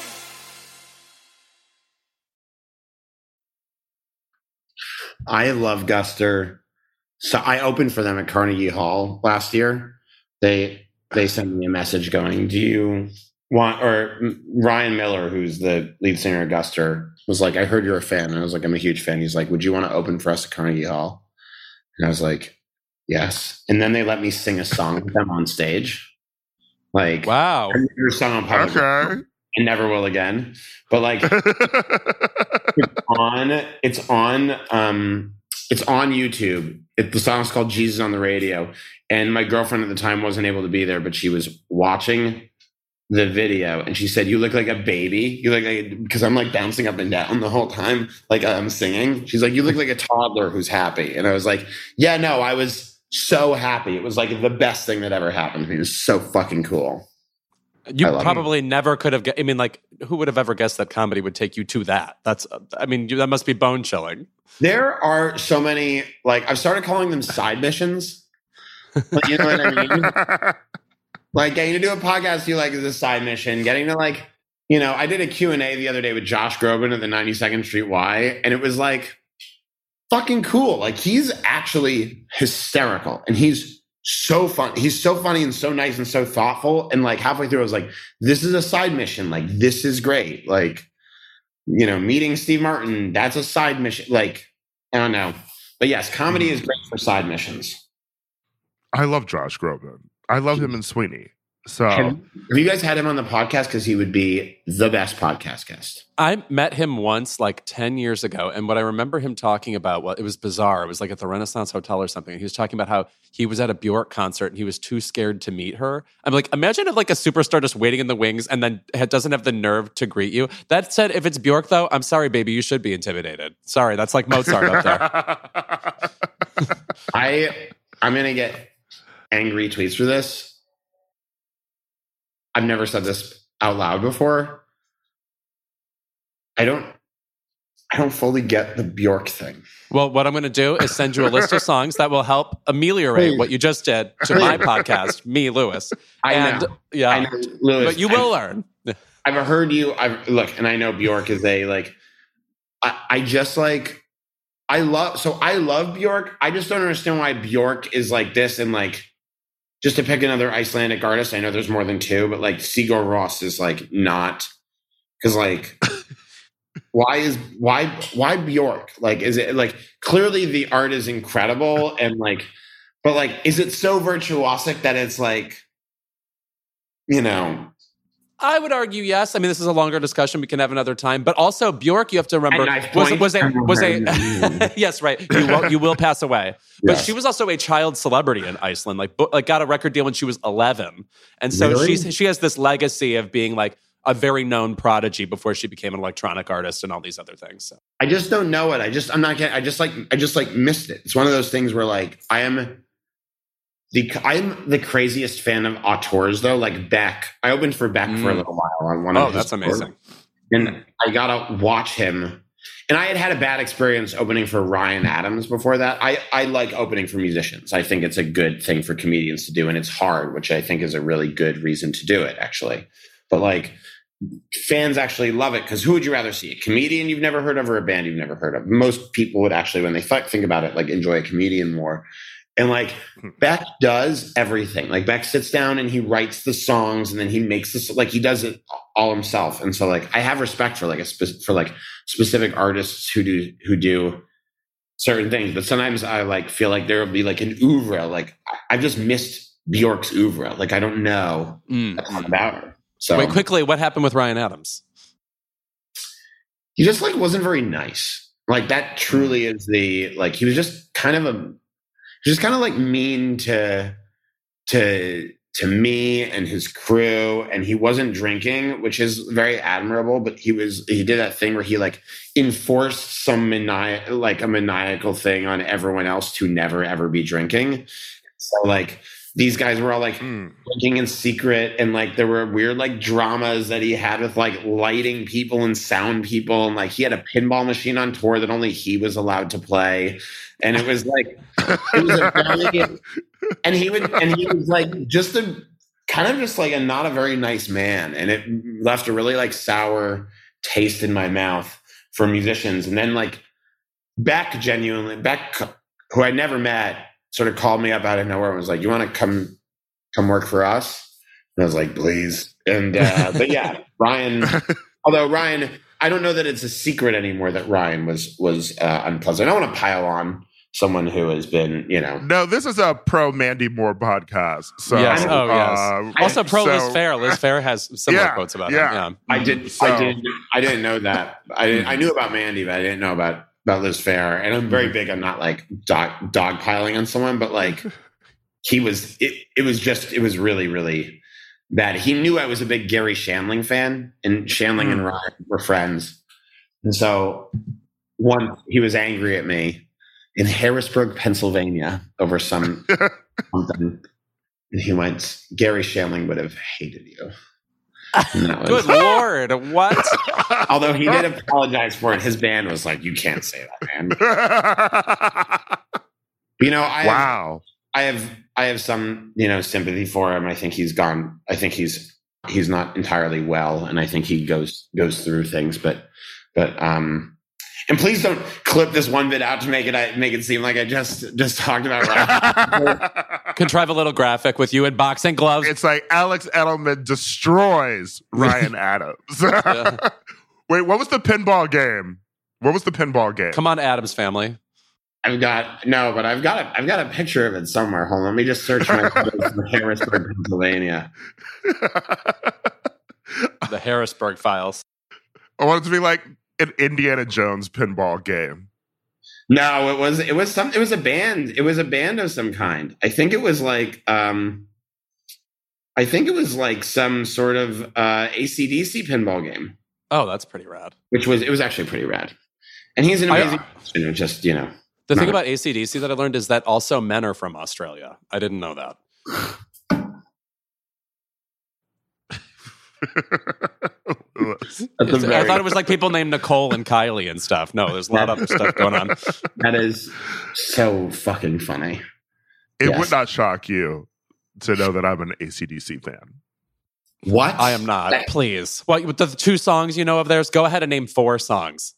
[SPEAKER 7] I love Guster. So I opened for them at Carnegie Hall last year. They they sent me a message going, "Do you want?" Or Ryan Miller, who's the lead singer of Guster, was like, "I heard you're a fan." And I was like, "I'm a huge fan." He's like, "Would you want to open for us at Carnegie Hall?" And I was like, "Yes." And then they let me sing a song with them on stage. Like,
[SPEAKER 5] Wow.
[SPEAKER 7] I never sung on public.
[SPEAKER 4] okay.
[SPEAKER 7] And never will again. But like, it's on. It's on. Um, it's on YouTube. It, the song's called "Jesus on the Radio," and my girlfriend at the time wasn't able to be there, but she was watching the video, and she said, "You look like a baby. You look like," because I'm like bouncing up and down the whole time, like I'm singing. She's like, "You look like a toddler who's happy," and I was like, "Yeah, no, I was so happy. It was like the best thing that ever happened to me. It was so fucking cool."
[SPEAKER 5] You
[SPEAKER 7] I love
[SPEAKER 5] probably never could have. gu- I mean, like, who would have ever guessed that comedy would take you to that? That's. I mean, you, that must be bone chilling.
[SPEAKER 7] There are so many, like, I've started calling them side missions. Like, you know what I mean? Like, getting to do a podcast you like is a side mission. Getting to, like, you know, I did a Q and A the other day with Josh Groban at the ninety-second Street Y, and it was, like, fucking cool. Like, he's actually hysterical, and he's so fun. He's so funny and so nice and so thoughtful. And, like, halfway through, I was like, this is a side mission. Like, this is great. Like, you know, meeting Steve Martin, that's a side mission. Like, I don't know. But yes, comedy is great for side missions.
[SPEAKER 4] I love Josh Groban. I love him in Sweeney. So
[SPEAKER 7] Have, have you guys had him on the podcast? Because he would be the best podcast guest.
[SPEAKER 5] I met him once, like ten years ago, and what I remember him talking about, well, it was bizarre. It was like at the Renaissance Hotel or something. He was talking about how he was at a Bjork concert and he was too scared to meet her. I'm like, imagine if like a superstar just waiting in the wings and then doesn't have the nerve to greet you. That said, if it's Bjork though, I'm sorry, baby, you should be intimidated. Sorry, that's like Mozart up there.
[SPEAKER 7] I I'm gonna get angry tweets for this. I've never said this out loud before. I don't I don't fully get the Bjork thing.
[SPEAKER 5] Well, what I'm going to do is send you a list of songs that will help ameliorate
[SPEAKER 7] Please.
[SPEAKER 5] what you just did to my podcast, me, Lewis.
[SPEAKER 7] I
[SPEAKER 5] and
[SPEAKER 7] know.
[SPEAKER 5] yeah,
[SPEAKER 7] I know, Lewis,
[SPEAKER 5] but you will
[SPEAKER 7] I,
[SPEAKER 5] learn.
[SPEAKER 7] I've heard you. I've look, and I know Bjork is a like. I, I just like. I love so I love Bjork. I just don't understand why Bjork is like this and like. Just to pick another Icelandic artist, I know there's more than two, but like Sigur Rós is like not because like why is why why Bjork? Like is it like clearly the art is incredible and like but like is it so virtuosic that it's like you know
[SPEAKER 5] I would argue yes. I mean, this is a longer discussion. We can have another time. But also, Bjork, you have to remember, was, was a was a yes, right. You will you will pass away. But
[SPEAKER 7] Yes.
[SPEAKER 5] she was also a child celebrity in Iceland. Like, bo- like got a record deal when she was eleven, and so
[SPEAKER 7] Really?
[SPEAKER 5] she's she has this legacy of being like a very known prodigy before she became an electronic artist and all these other things. So.
[SPEAKER 7] I just don't know it. I just I'm not getting I just like I just like missed it. It's one of those things where like I am the I'm the craziest fan of auteurs though. Like Beck. I opened for Beck
[SPEAKER 5] Mm.
[SPEAKER 7] for a little while on one
[SPEAKER 5] Oh,
[SPEAKER 7] of his
[SPEAKER 5] that's amazing.
[SPEAKER 7] tours. And I gotta watch him. And I had had a bad experience opening for Ryan Adams before that. I, I like opening for musicians. I think it's a good thing for comedians to do, and it's hard, which I think is a really good reason to do it, actually. But like fans actually love it because who would you rather see? A comedian you've never heard of or a band you've never heard of? Most people would actually, when they th- think about it, like enjoy a comedian more. And like Beck does everything. Like Beck sits down and he writes the songs and then he makes this, like he does it all himself. And so like I have respect for like a spe- for like specific artists who do who do certain things. But sometimes I like feel like there will be like an oeuvre. Like I- I've just missed Bjork's oeuvre. Like I don't know
[SPEAKER 5] Mm.
[SPEAKER 7] a ton about her. So
[SPEAKER 5] Wait, quickly, what happened with Ryan Adams?
[SPEAKER 7] he just like wasn't very nice. Like that truly is the like he was just kind of a just kind of like mean to to to me and his crew, and he wasn't drinking, which is very admirable. But he was he did that thing where he like enforced some mani- like a maniacal thing on everyone else to never ever be drinking. So like these guys were all like
[SPEAKER 4] Mm.
[SPEAKER 7] drinking in secret, and like there were weird like dramas that he had with like lighting people and sound people, and like he had a pinball machine on tour that only he was allowed to play, and it was like it was a very, and he would and he was like just a kind of just like a not a very nice man, and it left a really like sour taste in my mouth for musicians. And then like Beck genuinely Beck, who I never met, sort of called me up out of nowhere and was like, "You want to come come work for us?" And I was like, "Please." And uh, but yeah, Ryan. Although Ryan, I don't know that it's a secret anymore that Ryan was was uh, unpleasant. I don't want to pile on someone who has been, you know.
[SPEAKER 4] No, this is a pro Mandy Moore podcast. So,
[SPEAKER 5] Yes. Oh, yes.
[SPEAKER 4] uh,
[SPEAKER 5] Also, pro
[SPEAKER 4] so-
[SPEAKER 5] Liz Fair. Liz Fair has similar
[SPEAKER 4] Yeah,
[SPEAKER 5] quotes about
[SPEAKER 4] yeah.
[SPEAKER 5] him.
[SPEAKER 7] I did.
[SPEAKER 4] So-
[SPEAKER 7] I did. I didn't know that. I didn't, I knew about Mandy, but I didn't know about about Liz Fair. And I'm very big on not like dog dogpiling on someone, but like he was. It, it was just. It was really, really bad. He knew I was a big Gary Shandling fan, and Shandling
[SPEAKER 4] Mm.
[SPEAKER 7] and Ryan were friends. And so once he was angry at me in Harrisburg, Pennsylvania, over some something, and he went, "Gary Shandling would have hated you." And that was-
[SPEAKER 5] Good Lord. What?
[SPEAKER 7] Although he did apologize for it, his band was like, "You can't say that, man." You know, I have,
[SPEAKER 4] wow.
[SPEAKER 7] I have, I have some, you know, sympathy for him. I think he's gone. I think he's, he's not entirely well, and I think he goes goes through things. But, but, um, and please don't clip this one bit out to make it make it seem like I just just talked about Ryan.
[SPEAKER 5] Contrive a little graphic with you in boxing gloves.
[SPEAKER 4] It's like Alex Edelman destroys Ryan Adams.
[SPEAKER 5] Yeah.
[SPEAKER 4] Wait, what was the pinball game? What was the pinball game?
[SPEAKER 5] Come on, Adams family.
[SPEAKER 7] I've got no, but I've got a I've got a picture of it somewhere. Hold on, let me just search my photos for Harrisburg, Pennsylvania.
[SPEAKER 5] The Harrisburg Files.
[SPEAKER 4] I want it to be like an Indiana Jones pinball game.
[SPEAKER 7] No, it was it was some it was a band. It was a band of some kind. I think it was like um I think it was like some sort of uh A C D C pinball game.
[SPEAKER 5] Oh, that's pretty rad.
[SPEAKER 7] Which was it was actually pretty rad. And he's an amazing person, just, you know.
[SPEAKER 5] The thing about A C D C that I learned is that also men are from Australia. I didn't know that. I thought it was like people named Nicole and Kylie and stuff. No, there's a lot of other stuff going on.
[SPEAKER 7] That is so fucking funny.
[SPEAKER 4] It
[SPEAKER 7] Yes.
[SPEAKER 4] would not shock you to know that I'm an A C D C fan.
[SPEAKER 7] What?
[SPEAKER 5] I am not. Please. What with the two songs you know of theirs? Go ahead and name four songs.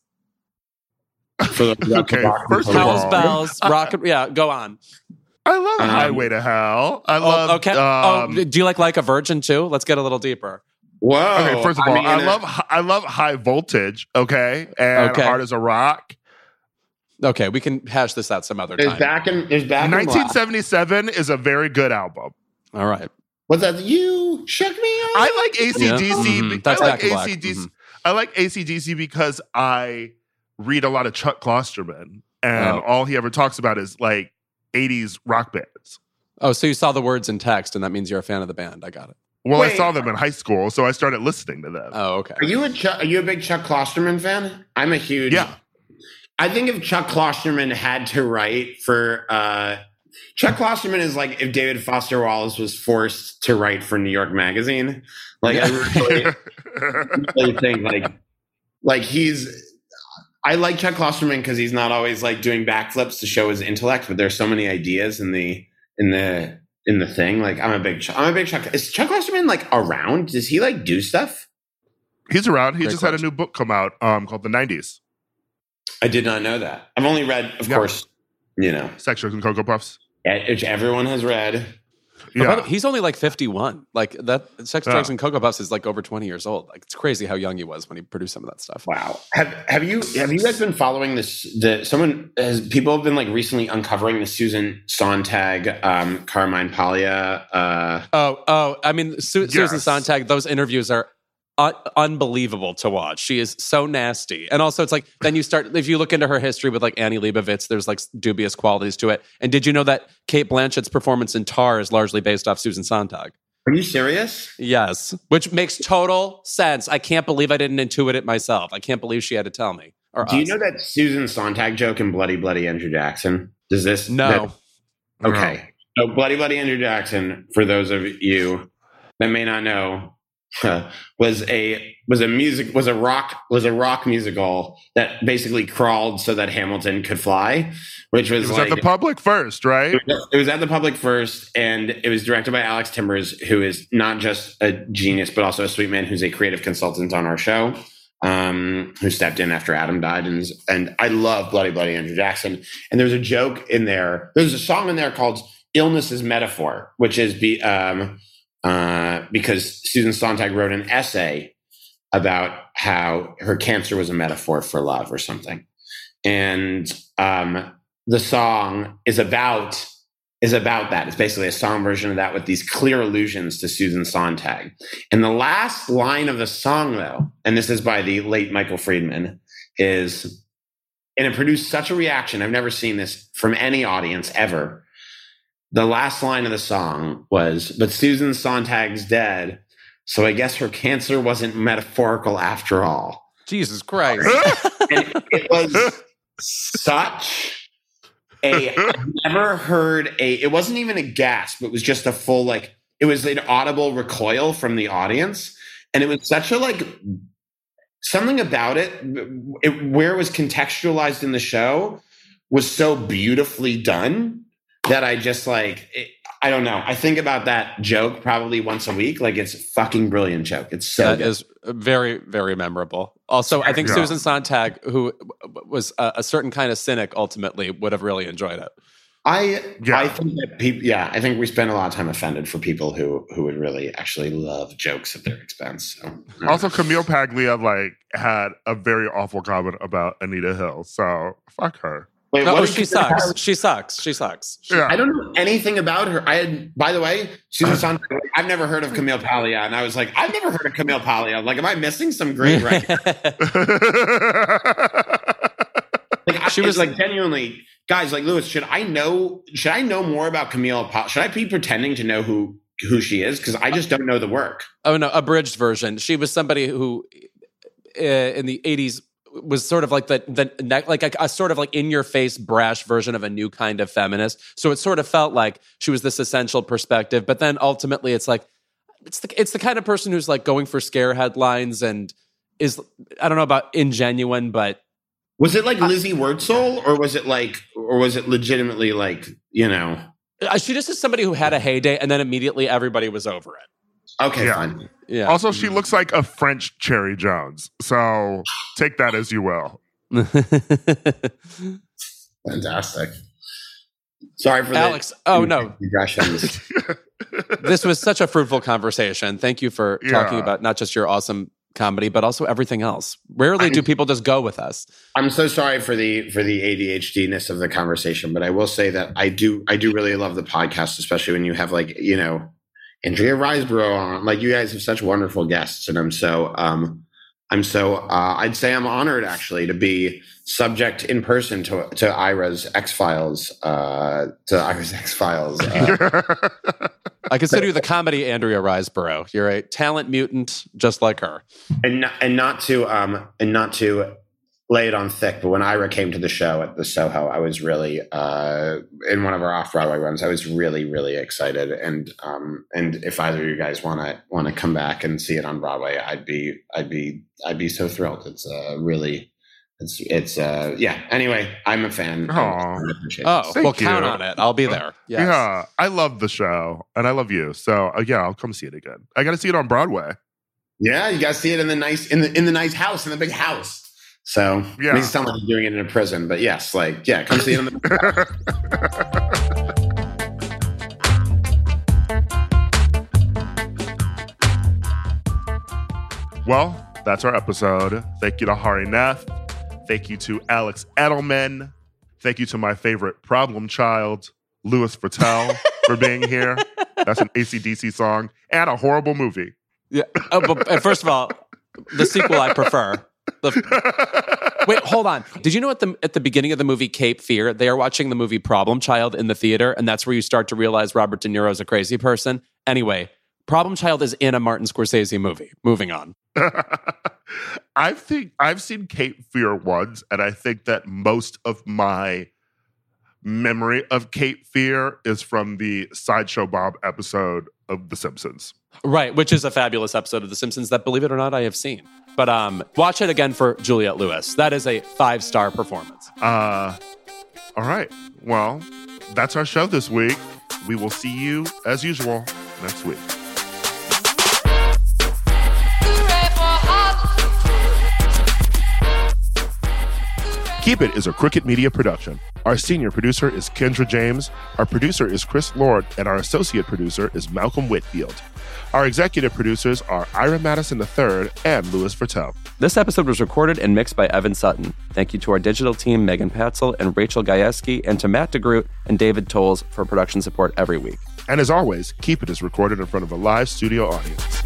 [SPEAKER 7] For the,
[SPEAKER 4] Okay,
[SPEAKER 7] rock
[SPEAKER 4] first of
[SPEAKER 7] and roll.
[SPEAKER 5] Hell's
[SPEAKER 4] all-
[SPEAKER 5] Bells, Rock. Yeah, go on.
[SPEAKER 4] I love
[SPEAKER 7] Um,
[SPEAKER 4] Highway to Hell. I love.
[SPEAKER 5] Oh, okay.
[SPEAKER 4] Um,
[SPEAKER 5] oh, do you like Like a Virgin too? Let's get a little deeper.
[SPEAKER 7] Whoa.
[SPEAKER 4] okay, first of all, I,
[SPEAKER 7] mean,
[SPEAKER 4] love I love High Voltage. Okay, and
[SPEAKER 5] Okay.
[SPEAKER 4] Hard as a Rock.
[SPEAKER 5] Okay, we can hash this out some other
[SPEAKER 7] There's
[SPEAKER 5] time.
[SPEAKER 7] back in there's back in
[SPEAKER 4] nineteen seventy-seven is a very good album.
[SPEAKER 5] All right.
[SPEAKER 7] What's that? You shook me off.
[SPEAKER 4] I like A C D C.
[SPEAKER 5] Yeah. Mhm.
[SPEAKER 4] be-
[SPEAKER 5] That's
[SPEAKER 4] I
[SPEAKER 5] Back
[SPEAKER 4] like
[SPEAKER 5] in Black.
[SPEAKER 4] A C D C.
[SPEAKER 5] Mhm.
[SPEAKER 4] I like A C D C because I read a lot of Chuck Klosterman, and
[SPEAKER 5] Oh.
[SPEAKER 4] all he ever talks about is like eighties rock bands.
[SPEAKER 5] Oh, so you saw the words in text, and that means you're a fan of the band. I got it.
[SPEAKER 4] Well, I
[SPEAKER 7] Wait.
[SPEAKER 4] saw them in high school, so I started listening to them.
[SPEAKER 5] Oh, okay.
[SPEAKER 7] Are you a Chuck, are you a big Chuck Klosterman fan? I'm a huge.
[SPEAKER 4] Yeah.
[SPEAKER 7] I think if Chuck Klosterman had to write for uh, Chuck Klosterman is like if David Foster Wallace was forced to write for New York Magazine. Like I really, really think like like he's. I like Chuck Klosterman because he's not always like doing backflips to show his intellect, but there's so many ideas in the in the in the thing. Like I'm a big Chuck, I'm a big Chuck. Is Chuck Klosterman like around? Does he like do stuff?
[SPEAKER 4] He's around. He
[SPEAKER 5] Great
[SPEAKER 4] just had a
[SPEAKER 5] question.
[SPEAKER 4] new book come out um, called The nineties.
[SPEAKER 7] I did not know that. I've only read, of
[SPEAKER 4] Yeah.
[SPEAKER 7] course, you know,
[SPEAKER 4] Sex, Drugs, and Cocoa Puffs.
[SPEAKER 7] which everyone has read.
[SPEAKER 4] Yeah.
[SPEAKER 5] He's only like fifty-one. Like that Sex,
[SPEAKER 4] Yeah.
[SPEAKER 5] Drugs, and Cocoa Puffs is like over twenty years old. Like it's crazy how young he was when he produced some of that stuff.
[SPEAKER 7] Wow. Have have you have you guys been following this? The someone has people have been like recently uncovering the Susan Sontag, um, Carmine Paglia. Uh,
[SPEAKER 5] Oh, oh, I mean, Su- Susan
[SPEAKER 4] Yes.
[SPEAKER 5] Sontag, those interviews are un- unbelievable to watch. She is so nasty. And also, it's like, then you start, if you look into her history with like Annie Leibovitz, there's like dubious qualities to it. And did you know that Kate Blanchett's performance in Tar is largely based off Susan Sontag?
[SPEAKER 7] are you serious?
[SPEAKER 5] Yes, which makes total sense. I can't believe I didn't intuit it myself. I can't believe she had to tell me. Or
[SPEAKER 7] Do you
[SPEAKER 5] us.
[SPEAKER 7] know that Susan Sontag joke in Bloody Bloody Andrew Jackson? Does this?
[SPEAKER 5] No.
[SPEAKER 7] that- okay. So Bloody Bloody Andrew Jackson, for those of you that may not know, was a was a music was a rock was a rock musical that basically crawled so that Hamilton could fly, which was,
[SPEAKER 4] It was
[SPEAKER 7] like
[SPEAKER 4] at the public first, right?
[SPEAKER 7] it was at the public first, and it was directed by Alex Timbers, who is not just a genius but also a sweet man who's a creative consultant on our show, um, who stepped in after Adam died, and and I love Bloody Bloody Andrew Jackson. And there's a joke in there. There's a song in there called "Illness is Metaphor," which is be um, uh, because Susan Sontag wrote an essay about how her cancer was a metaphor for love or something, and um, the song is about is about that. It's basically a song version of that with these clear allusions to Susan Sontag. And the last line of the song, though, and this is by the late Michael Friedman, is, and it produced such a reaction. I've never seen this from any audience ever. The last line of the song was, "But Susan Sontag's dead, so I guess her cancer wasn't metaphorical after all."
[SPEAKER 5] Jesus Christ.
[SPEAKER 7] And it was such a I've never heard a it wasn't even a gasp, it was just a full like it was an audible recoil from the audience, and it was such a like something about it, it where it was contextualized in the show was so beautifully done that I just like it, I don't know. I think about that joke probably once a week. Like it's a fucking brilliant joke. It's so
[SPEAKER 5] That
[SPEAKER 7] good.
[SPEAKER 5] is very, very memorable. Also, I think
[SPEAKER 4] Yeah.
[SPEAKER 5] Susan Sontag, who was a, a certain kind of cynic, ultimately would have really enjoyed it.
[SPEAKER 7] I
[SPEAKER 4] Yeah.
[SPEAKER 7] I think that people yeah, I think we spend a lot of time offended for people who who would really actually love jokes at their expense. So uh,
[SPEAKER 4] Also, Camille Paglia like had a very awful comment about Anita Hill, so fuck her.
[SPEAKER 7] Wait,
[SPEAKER 5] No,
[SPEAKER 7] what
[SPEAKER 5] oh,
[SPEAKER 7] did
[SPEAKER 5] she
[SPEAKER 7] Camille
[SPEAKER 5] sucks.
[SPEAKER 7] Paglia-
[SPEAKER 5] She sucks. She sucks. She-
[SPEAKER 4] Yeah.
[SPEAKER 7] I don't know anything about her. I had, by the way, Susan Sontag, I've never heard of Camille Paglia, and I was like, I've never heard of Camille Paglia. Like, am I missing some great record? Like, I,
[SPEAKER 5] She was-
[SPEAKER 7] like genuinely, guys. Like Lewis, should I know? Should I know more about Camille Paglia? Should I be pretending to know who who she is? Because I just don't know the work.
[SPEAKER 5] Oh no, abridged version. She was somebody who, uh, in the eighties, was sort of like the the like a, a sort of like in your face brash version of a new kind of feminist. So it sort of felt like she was this essential perspective, but then ultimately it's like it's the it's the kind of person who's like going for scare headlines and is, I don't know about ingenuine, but
[SPEAKER 7] Was it like Lizzie Wurtzel, or was it like, or was it legitimately like, you know?
[SPEAKER 5] uh, she just is somebody who had a heyday and then immediately everybody was over it.
[SPEAKER 7] Okay,
[SPEAKER 4] Yeah.
[SPEAKER 7] fine.
[SPEAKER 5] Yeah.
[SPEAKER 4] Also, she looks like a French Cherry Jones. So take that as you will.
[SPEAKER 7] Fantastic. Sorry for
[SPEAKER 5] Alex,
[SPEAKER 7] the
[SPEAKER 5] oh no.
[SPEAKER 7] digressions.
[SPEAKER 5] This was such a fruitful conversation. Thank you for talking
[SPEAKER 4] Yeah.
[SPEAKER 5] about not just your awesome comedy, but also everything else. Rarely do people just go with us.
[SPEAKER 7] I'm so sorry for the for the A D H D-ness of the conversation, but I will say that I do I do really love the podcast, especially when you have like, you know, Andrea Riseborough on. Like, you guys have such wonderful guests, and I'm so um I'm so uh, I'd say I'm honored actually to be subject in person to to Ira's X-Files uh to Ira's X-Files. Uh,
[SPEAKER 5] I consider you the comedy Andrea Riseborough. You're a talent mutant just like her.
[SPEAKER 7] and not, and not to um and not to lay it on thick, but when Ira came to the show at the Soho, I was really uh in one of our off-Broadway runs, I was really really excited, and um and if either of you guys want to want to come back and see it on Broadway, I'd be I'd be I'd be so thrilled. It's uh really it's it's uh yeah, anyway, I'm a fan.
[SPEAKER 4] Aw.
[SPEAKER 7] I appreciate
[SPEAKER 5] Oh,
[SPEAKER 7] it.
[SPEAKER 4] Thank
[SPEAKER 5] well, count
[SPEAKER 4] you.
[SPEAKER 5] on it. I'll be there. Yes.
[SPEAKER 4] Yeah, I love the show and I love you. So uh, yeah, I'll come see it again. I got to see it on Broadway.
[SPEAKER 7] Yeah, you guys see it in the nice in the in the nice house, in the big house. So
[SPEAKER 4] Yeah.
[SPEAKER 7] makes it sound like you're doing it in a prison, but yes, like yeah, come see it in the
[SPEAKER 4] Well, that's our episode. Thank you to Hari Neth. Thank you to Alex Edelman. Thank you to my favorite problem child, Louis Vuittel, for being here. That's an A C D C song and a horrible movie.
[SPEAKER 5] Yeah. Oh, but uh, first of all, the sequel I prefer. The, wait, hold on. Did you know at the at the beginning of the movie Cape Fear, they are watching the movie Problem Child in the theater, and that's where you start to realize Robert De Niro is a crazy person? Anyway, Problem Child is in a Martin Scorsese movie. Moving on.
[SPEAKER 4] I think I've seen Cape Fear once, and I think that most of my memory of Cape Fear is from the Sideshow Bob episode of The Simpsons.
[SPEAKER 5] Right, which is a fabulous episode of The Simpsons that, believe it or not, I have seen. But um, watch it again for Juliette Lewis. That is a five-star performance.
[SPEAKER 4] Uh, all right. Well, that's our show this week. We will see you, as usual, next week. Keep It is a Crooked Media production. Our senior producer is Kendra James, our producer is Chris Lord, and our associate producer is Malcolm Whitfield. Our executive producers are Ira Madison the third and Louis Vuittel.
[SPEAKER 8] This episode was recorded and mixed by Evan Sutton. Thank you to our digital team, Megan Patzel and Rachel Gajewski, and to Matt DeGroot and David Tolles for production support every week.
[SPEAKER 4] And as always, Keep It is recorded in front of a live studio audience.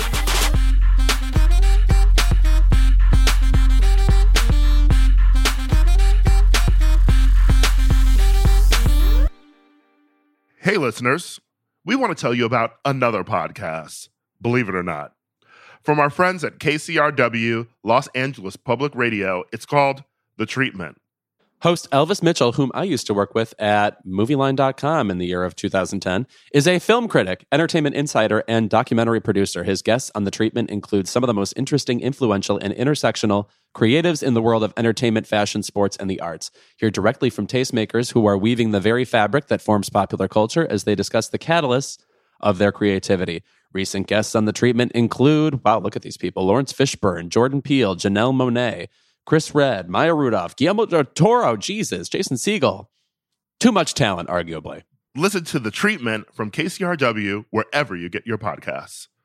[SPEAKER 4] Hey, listeners, we want to tell you about another podcast, believe it or not. From our friends at K C R W, Los Angeles Public Radio, it's called The Treatment.
[SPEAKER 5] Host Elvis Mitchell, whom I used to work with at Movieline dot com in the year of two thousand ten, is a film critic, entertainment insider, and documentary producer. His guests on The Treatment include some of the most interesting, influential, and intersectional creatives in the world of entertainment, fashion, sports, and the arts. Hear directly from tastemakers who are weaving the very fabric that forms popular culture as they discuss the catalysts of their creativity. Recent guests on The Treatment include, wow, look at these people, Lawrence Fishburne, Jordan Peele, Janelle Monáe, Chris Redd, Maya Rudolph, Guillermo del Toro, Jesus, Jason Segel. Too much talent, arguably.
[SPEAKER 4] Listen to The Treatment from K C R W wherever you get your podcasts.